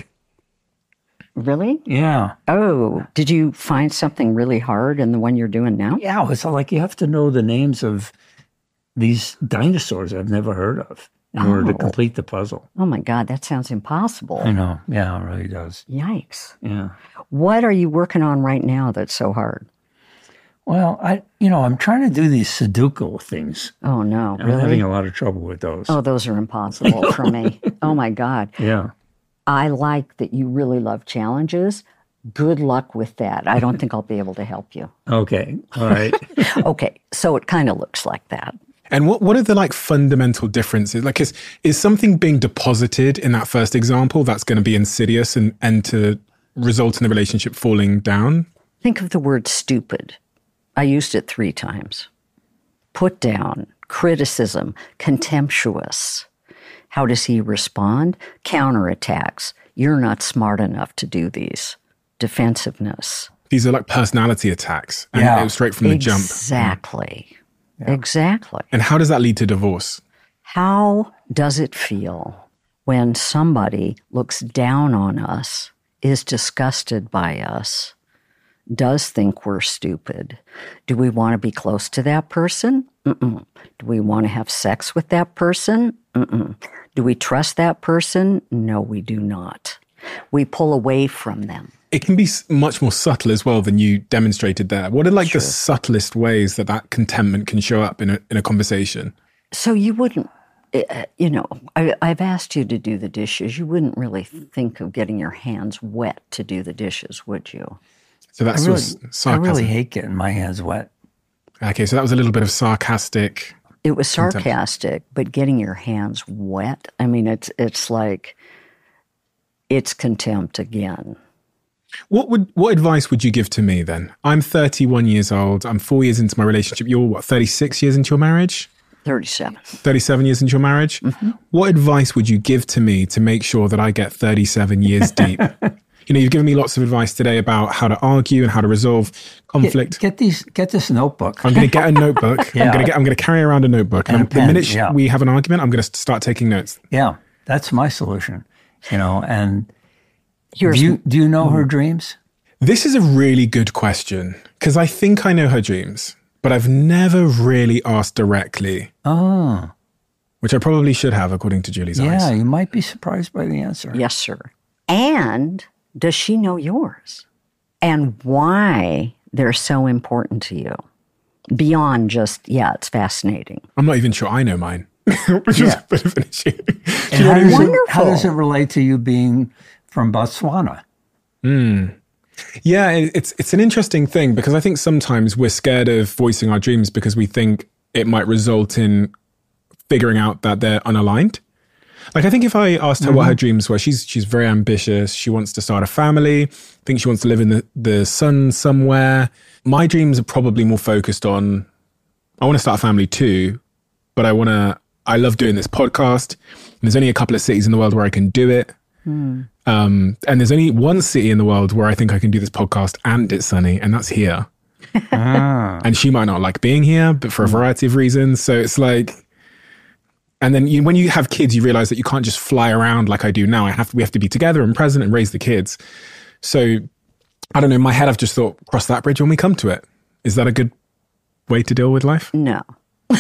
Really? Yeah. Oh, did you find something really hard in the one you're doing now? Yeah, it's like you have to know the names of these dinosaurs I've never heard of in oh. order to complete the puzzle. Oh my God, that sounds impossible. I know. Yeah, it really does. Yikes. Yeah. What are you working on right now that's so hard? Well, I, you know, I'm trying to do these Sudoku things. Oh, no. I'm really? having a lot of trouble with those. Oh, those are impossible for me. Oh, my God. Yeah. I like that you really love challenges. Good luck with that. I don't think I'll be able to help you. Okay. All right. Okay. So it kind of looks like that. And what, what are the like fundamental differences? Like is, is something being deposited in that first example that's going to be insidious and, and to result in the relationship falling down? Think of the word stupid. I used it three times. Put down, criticism, contemptuous. How does he respond? Counterattacks. You're not smart enough to do these. Defensiveness. These are like personality attacks. And yeah. It was straight from the exactly. jump. Exactly. Yeah. Exactly. And how does that lead to divorce? How does it feel when somebody looks down on us, is disgusted by us, does think we're stupid? Do we want to be close to that person? Mm-mm. Do we want to have sex with that person? Mm-mm. Do we trust that person? No, we do not. We pull away from them. It can be much more subtle as well than you demonstrated there. What are like sure. the subtlest ways that that contentment can show up in a, in a conversation? So you wouldn't, uh, you know, I, I've asked you to do the dishes. You wouldn't really think of getting your hands wet to do the dishes, would you? So that's I really, sarcasm. I really hate getting my hands wet. Okay, so that was a little bit of sarcastic. It was sarcastic, contempt. But getting your hands wet, I mean, it's it's like, it's contempt again. What would what advice would you give to me then? I'm thirty-one years old. I'm four years into my relationship. You're what, thirty-six years into your marriage? thirty-seven. thirty-seven years into your marriage? Mm-hmm. What advice would you give to me to make sure that I get thirty-seven years deep? You know, you've given me lots of advice today about how to argue and how to resolve conflict. Get, get these, get this notebook. I'm going to get a notebook. yeah. I'm going to get. I'm going to carry around a notebook. And and a pen, the minute yeah. we have an argument, I'm going to start taking notes. Yeah, that's my solution. You know, and Yours. do you do you know her dreams? This is a really good question because I think I know her dreams, but I've never really asked directly. Oh, which I probably should have, according to Julie's yeah, eyes. Yeah, you might be surprised by the answer. Yes, sir. And does she know yours? And why they're so important to you? Beyond just, yeah, it's fascinating. I'm not even sure I know mine, which yeah. is a bit of an issue. And how, does it, how does it relate to you being from Botswana? Mm. Yeah, it's it's an interesting thing because I think sometimes we're scared of voicing our dreams because we think it might result in figuring out that they're unaligned. Like, I think if I asked her mm-hmm. what her dreams were, she's she's very ambitious. She wants to start a family. I think she wants to live in the, the sun somewhere. My dreams are probably more focused on, I want to start a family too, but I want to, I love doing this podcast. There's only a couple of cities in the world where I can do it. Mm. Um, and there's only one city in the world where I think I can do this podcast and it's sunny, and that's here. ah. And she might not like being here, but for a variety of reasons. So it's like, and then you, when you have kids, you realize that you can't just fly around like I do now. I have we have to be together and present and raise the kids. So I don't know. In my head, I've just thought, cross that bridge when we come to it. Is that a good way to deal with life? No. Well,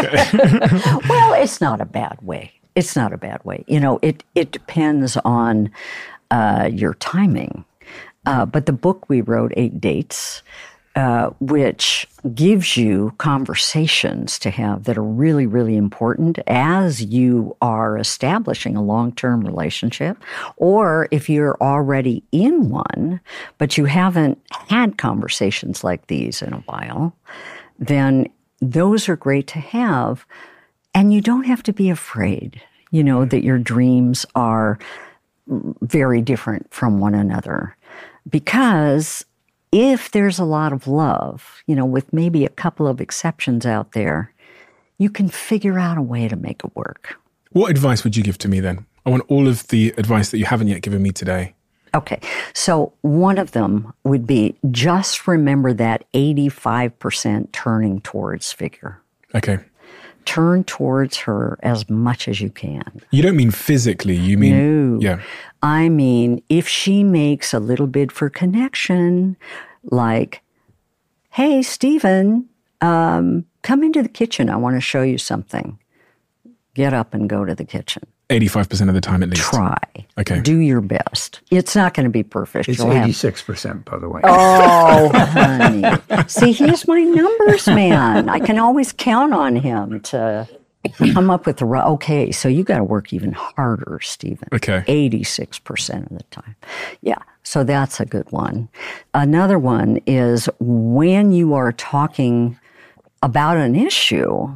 it's not a bad way. It's not a bad way. You know, it it depends on uh, your timing. Uh, but the book we wrote, Eight Dates, uh, which gives you conversations to have that are really, really important as you are establishing a long-term relationship, or if you're already in one, but you haven't had conversations like these in a while, then those are great to have. And you don't have to be afraid, you know, that your dreams are very different from one another. Because if there's a lot of love, you know, with maybe a couple of exceptions out there, you can figure out a way to make it work. What advice would you give to me then? I want all of the advice that you haven't yet given me today. Okay. So one of them would be just remember that eighty-five percent turning towards figure. Okay. Turn towards her as much as you can. You don't mean physically, you mean... No. Yeah. I mean, if she makes a little bid for connection, like, hey, Stephen, um, come into the kitchen. I want to show you something. Get up and go to the kitchen. eighty-five percent of the time at least. Try. Okay. Do your best. It's not going to be perfect. It's You'll have- eighty-six percent, by the way. Oh, honey. See, he's my numbers man. I can always count on him to come up with the right. Okay, so you got to work even harder, Stephen. Okay. eighty-six percent of the time. Yeah, so that's a good one. Another one is when you are talking about an issue,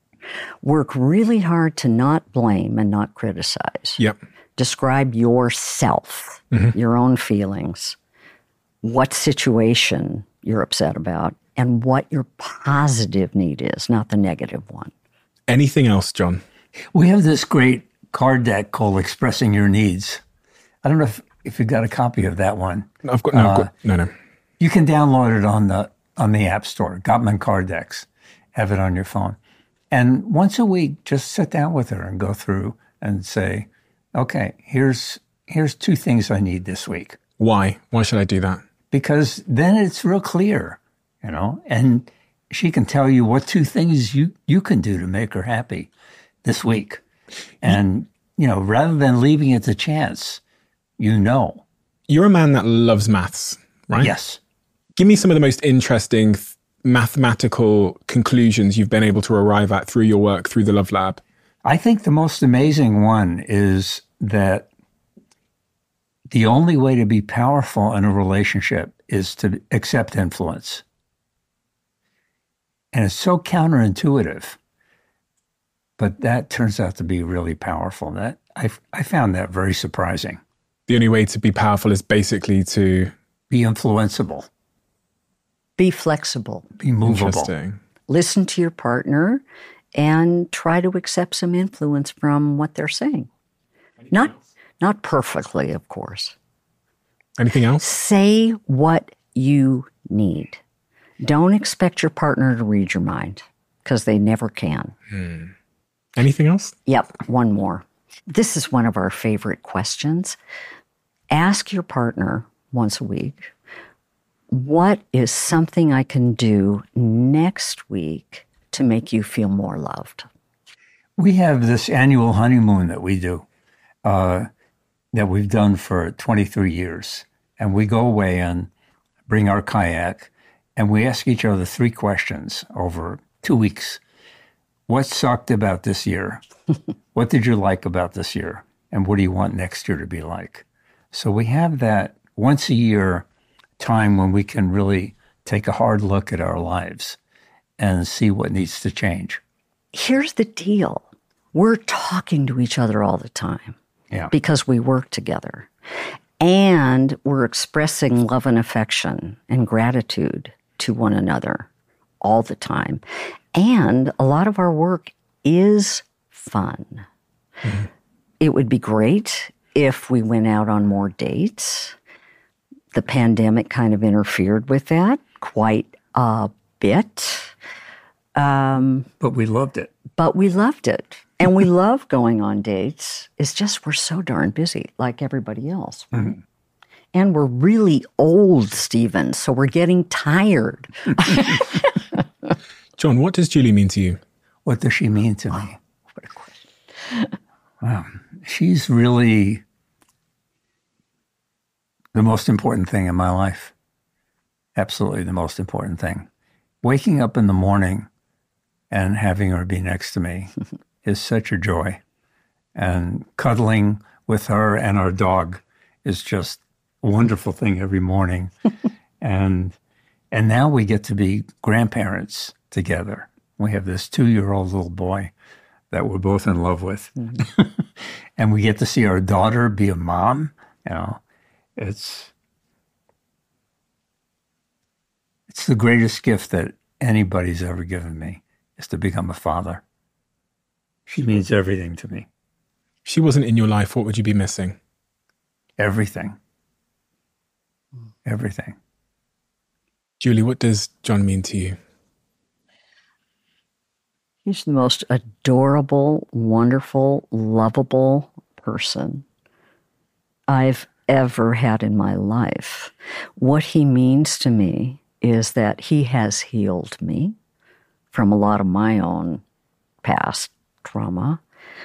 work really hard to not blame and not criticize. Yep. Describe yourself, mm-hmm. your own feelings, what situation you're upset about, and what your positive need is, not the negative one. Anything else, John? We have this great card deck called Expressing Your Needs. I don't know if, if you got a copy of that one. No, I've got, no, uh, I've got, no, no. You can download it on the on the App Store, Gottman Card Decks. Have it on your phone. And once a week, just sit down with her and go through and say, okay, here's here's two things I need this week. Why? Why should I do that? Because then it's real clear, you know, and she can tell you what two things you, you can do to make her happy this week. And, you know, rather than leaving it to chance, you know. You're a man that loves maths, right? Yes. Give me some of the most interesting th- mathematical conclusions you've been able to arrive at through your work, through the Love Lab. I think the most amazing one is that the only way to be powerful in a relationship is to accept influence. And it's so counterintuitive, but that turns out to be really powerful. That I, I found that very surprising. The only way to be powerful is basically to... be influenceable. Be flexible. Be movable. Interesting. Listen to your partner and try to accept some influence from what they're saying. Not, not perfectly, of course. Anything else? Say what you need. Don't expect your partner to read your mind because they never can. Hmm. Anything else? Yep, one more. This is one of our favorite questions. Ask your partner once a week, what is something I can do next week to make you feel more loved? We have this annual honeymoon that we do, uh, that we've done for twenty-three years. And we go away and bring our kayak, and we ask each other three questions over two weeks. What sucked about this year? What did you like about this year? And what do you want next year to be like? So we have that once a year time when we can really take a hard look at our lives and see what needs to change. Here's the deal. We're talking to each other all the time. Yeah. Because we work together. And we're expressing love and affection and gratitude to one another all the time. And a lot of our work is fun. Mm-hmm. It would be great if we went out on more dates. The pandemic kind of interfered with that quite a bit. Um, but we loved it. But we loved it. And we love going on dates. It's just we're so darn busy, like everybody else. Mm-hmm. And we're really old, Stephen, so we're getting tired. John, what does Julie mean to you? What does she mean to me? Oh, what a question. Wow. She's really the most important thing in my life. Absolutely the most important thing. Waking up in the morning and having her be next to me is such a joy. And cuddling with her and our dog is just a wonderful thing every morning. and and now we get to be grandparents together. We have this two-year-old little boy that we're both in love with. Mm-hmm. And we get to see our daughter be a mom. You know, it's it's the greatest gift that anybody's ever given me, is to become a father. She means everything to me. she wasn't in your life, what would you be missing? Everything. Everything. Julie, what does John mean to you? He's the most adorable, wonderful, lovable person I've ever had in my life. What he means to me is that he has healed me from a lot of my own past trauma.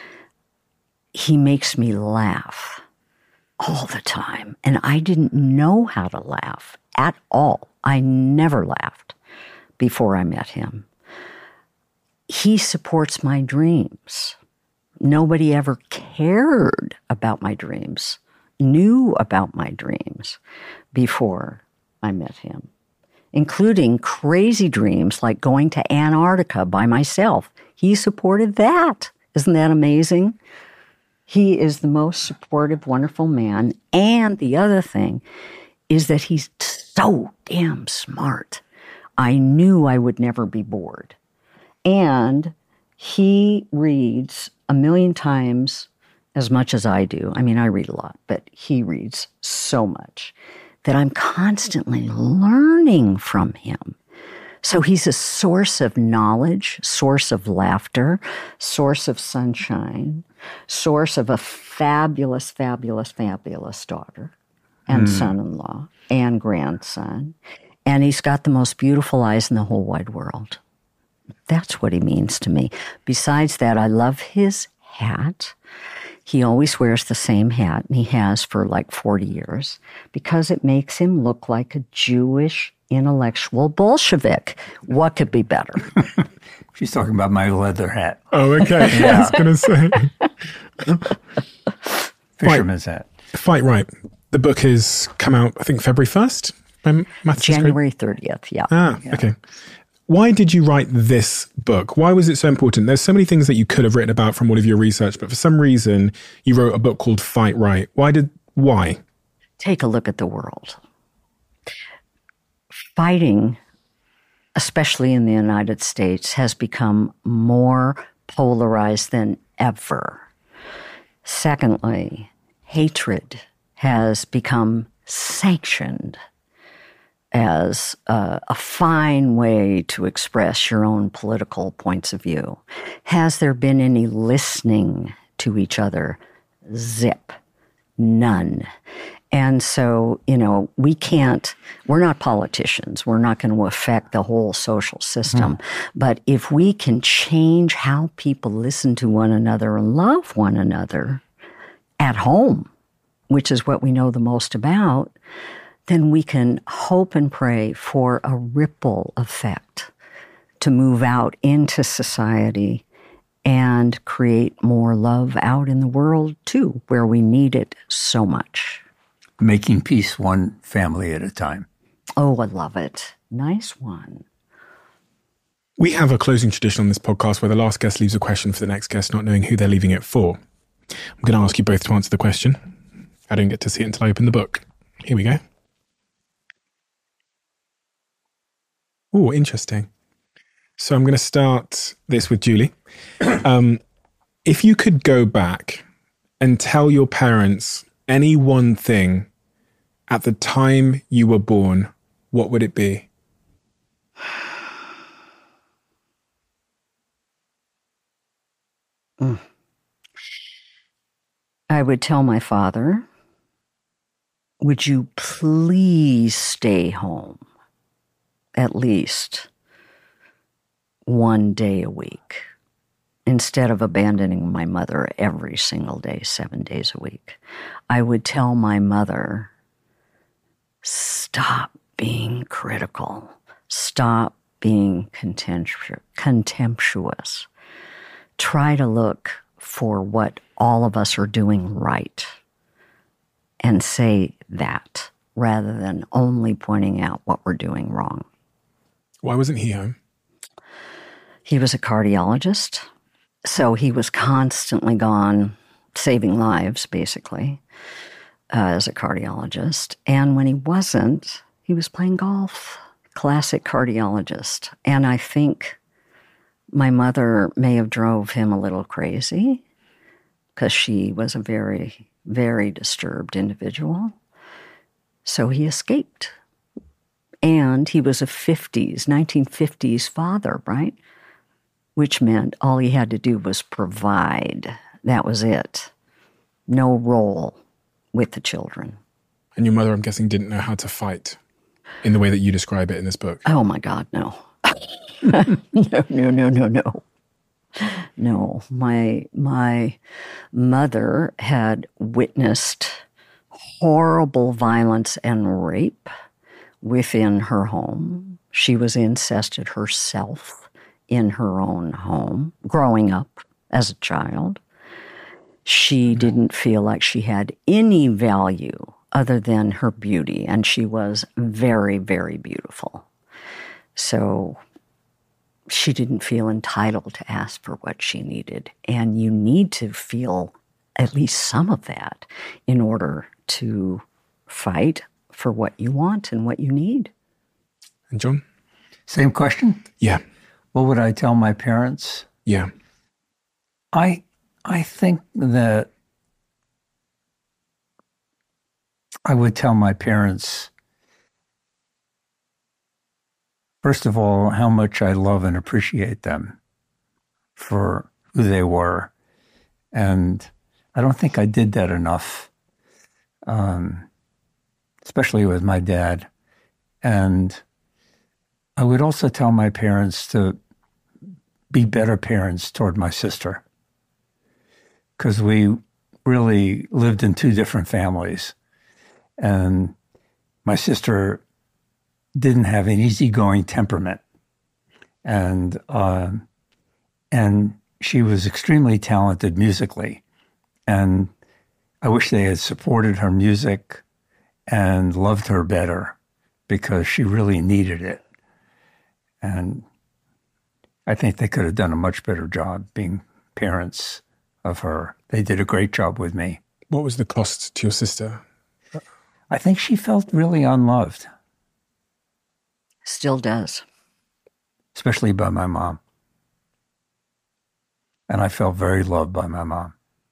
He makes me laugh all the time, and I didn't know how to laugh at all. I never laughed before I met him. He supports my dreams. Nobody ever cared about my dreams, knew about my dreams before I met him, including crazy dreams like going to Antarctica by myself. He supported that. Isn't that amazing? He is the most supportive, wonderful man. And the other thing is that he's so damn smart. I knew I would never be bored. And he reads a million times as much as I do. I mean, I read a lot, but he reads so much that I'm constantly learning from him. So he's a source of knowledge, source of laughter, source of sunshine, source of a fabulous, fabulous, fabulous daughter and mm. son-in-law and grandson. And he's got the most beautiful eyes in the whole wide world. That's what he means to me. Besides that, I love his hat. He always wears the same hat, and he has for like forty years, because it makes him look like a Jewish intellectual Bolshevik. What could be better? She's talking about my leather hat. Oh, okay. Yeah. I was going to say. Fisherman's hat. Fight Right. The book has come out, I think, February first? January thirtieth, yeah. Ah, yeah. Okay. Why did you write this book? Why was it so important? There's so many things that you could have written about from all of your research, but for some reason, you wrote a book called Fight Right. Why did, why? Take a look at the world. Fighting, especially in the United States, has become more polarized than ever. Secondly, hatred has become sanctioned as a, a fine way to express your own political points of view. Has there been any listening to each other? Zip. None. And so, you know, we can't, we're not politicians. We're not going to affect the whole social system. Mm. But if we can change how people listen to one another and love one another at home, which is what we know the most about, then we can hope and pray for a ripple effect to move out into society and create more love out in the world, too, where we need it so much. Making peace one family at a time. Oh, I love it. Nice one. We have a closing tradition on this podcast where the last guest leaves a question for the next guest, not knowing who they're leaving it for. I'm going to ask you both to answer the question. I didn't get to see it until I opened the book. Here we go. Oh, interesting. So I'm going to start this with Julie. Um, if you could go back and tell your parents any one thing at the time you were born, what would it be? Mm. I would tell my father, would you please stay home at least one day a week instead of abandoning my mother every single day, seven days a week. I would tell my mother, stop being critical. Stop being contemptu- contemptuous. Try to look for what all of us are doing right and say that rather than only pointing out what we're doing wrong. Why wasn't he home? He was a cardiologist, so he was constantly gone saving lives, basically, uh, as a cardiologist. And when he wasn't, he was playing golf. Classic cardiologist. And I think my mother may have drove him a little crazy, because she was a very, very disturbed individual. So he escaped. And he was a fifties, nineteen fifties father, right? Which meant all he had to do was provide. That was it. No role with the children. And your mother, I'm guessing, didn't know how to fight in the way that you describe it in this book. Oh, my God, no. no, no, no, no, no. No, my my mother had witnessed horrible violence and rape within her home. She was incested herself in her own home, growing up as a child. She didn't feel like she had any value other than her beauty, and she was very, very beautiful. So she didn't feel entitled to ask for what she needed. And you need to feel at least some of that in order to fight for what you want and what you need. And John? Same question? Yeah. What would I tell my parents? Yeah. I I think that I would tell my parents, first of all, how much I love and appreciate them for who they were. And I don't think I did that enough, um, especially with my dad. And I would also tell my parents to be better parents toward my sister, because we really lived in two different families. And my sister didn't have an easygoing temperament. And uh, and she was extremely talented musically. And I wish they had supported her music and loved her better, because she really needed it. And I think they could have done a much better job being parents of her. They did a great job with me. What was the cost to your sister? I think she felt really unloved. Still does. Especially by my mom. And I felt very loved by my mom.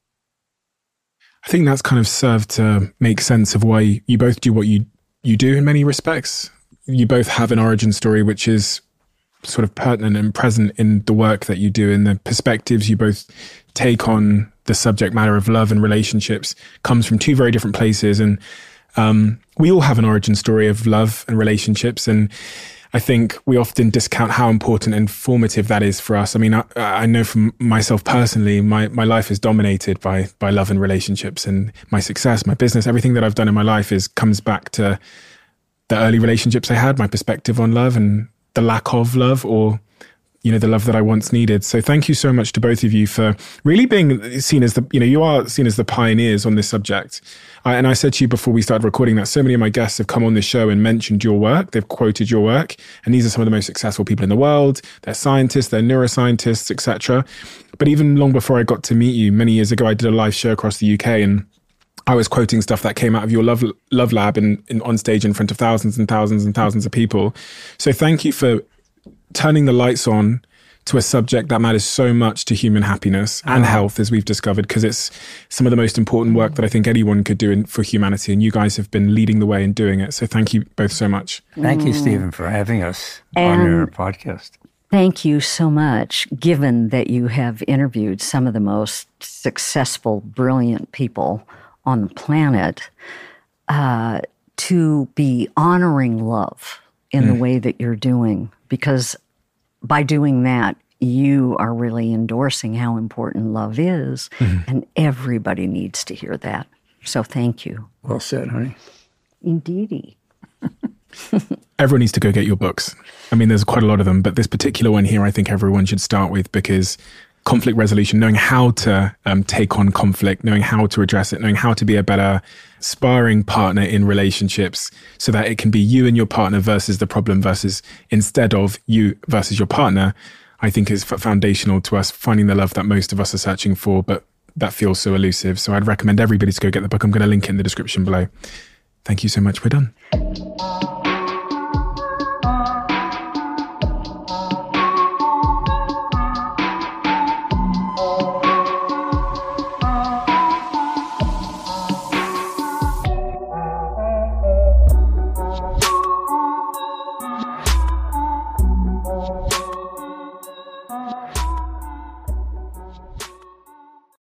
I think that's kind of served to make sense of why you both do what you, you do in many respects. You both have an origin story which is sort of pertinent and present in the work that you do, and the perspectives you both take on the subject matter of love and relationships comes from two very different places. And um, we all have an origin story of love and relationships. And I think we often discount how important and formative that is for us. I mean, I, I know from myself personally, my, my life is dominated by, by love and relationships, and my success, my business, everything that I've done in my life is comes back to the early relationships I had, my perspective on love and the lack of love, or, you know, the love that I once needed. So thank you so much to both of you for really being seen as the, you know, you are seen as the pioneers on this subject. I, and I said to you before we started recording that so many of my guests have come on this show and mentioned your work. They've quoted your work. And these are some of the most successful people in the world. They're scientists, they're neuroscientists, et cetera. But even long before I got to meet you, many years ago, I did a live show across the U K, and I was quoting stuff that came out of your Love Love Lab in, in on stage in front of thousands and thousands and thousands of people. So thank you for turning the lights on to a subject that matters so much to human happiness and health, as we've discovered, because it's some of the most important work that I think anyone could do in, for humanity. And you guys have been leading the way in doing it. So thank you both so much. Thank you, Stephen, for having us And on your podcast. Thank you so much, given that you have interviewed some of the most successful, brilliant people on the planet, uh, to be honoring love in mm. the way that you're doing, because by doing that, you are really endorsing how important love is, mm-hmm. and everybody needs to hear that. So thank you. Well said, honey. Indeedy. Everyone needs to go get your books. I mean, there's quite a lot of them, but this particular one here, I think everyone should start with, because conflict resolution, knowing how to um, take on conflict, knowing how to address it, knowing how to be a better sparring partner in relationships, so that it can be you and your partner versus the problem, versus instead of you versus your partner, I think is foundational to us finding the love that most of us are searching for, but that feels so elusive. So I'd recommend everybody to go get the book. I'm going to link it in the description below. Thank you so much. We're done.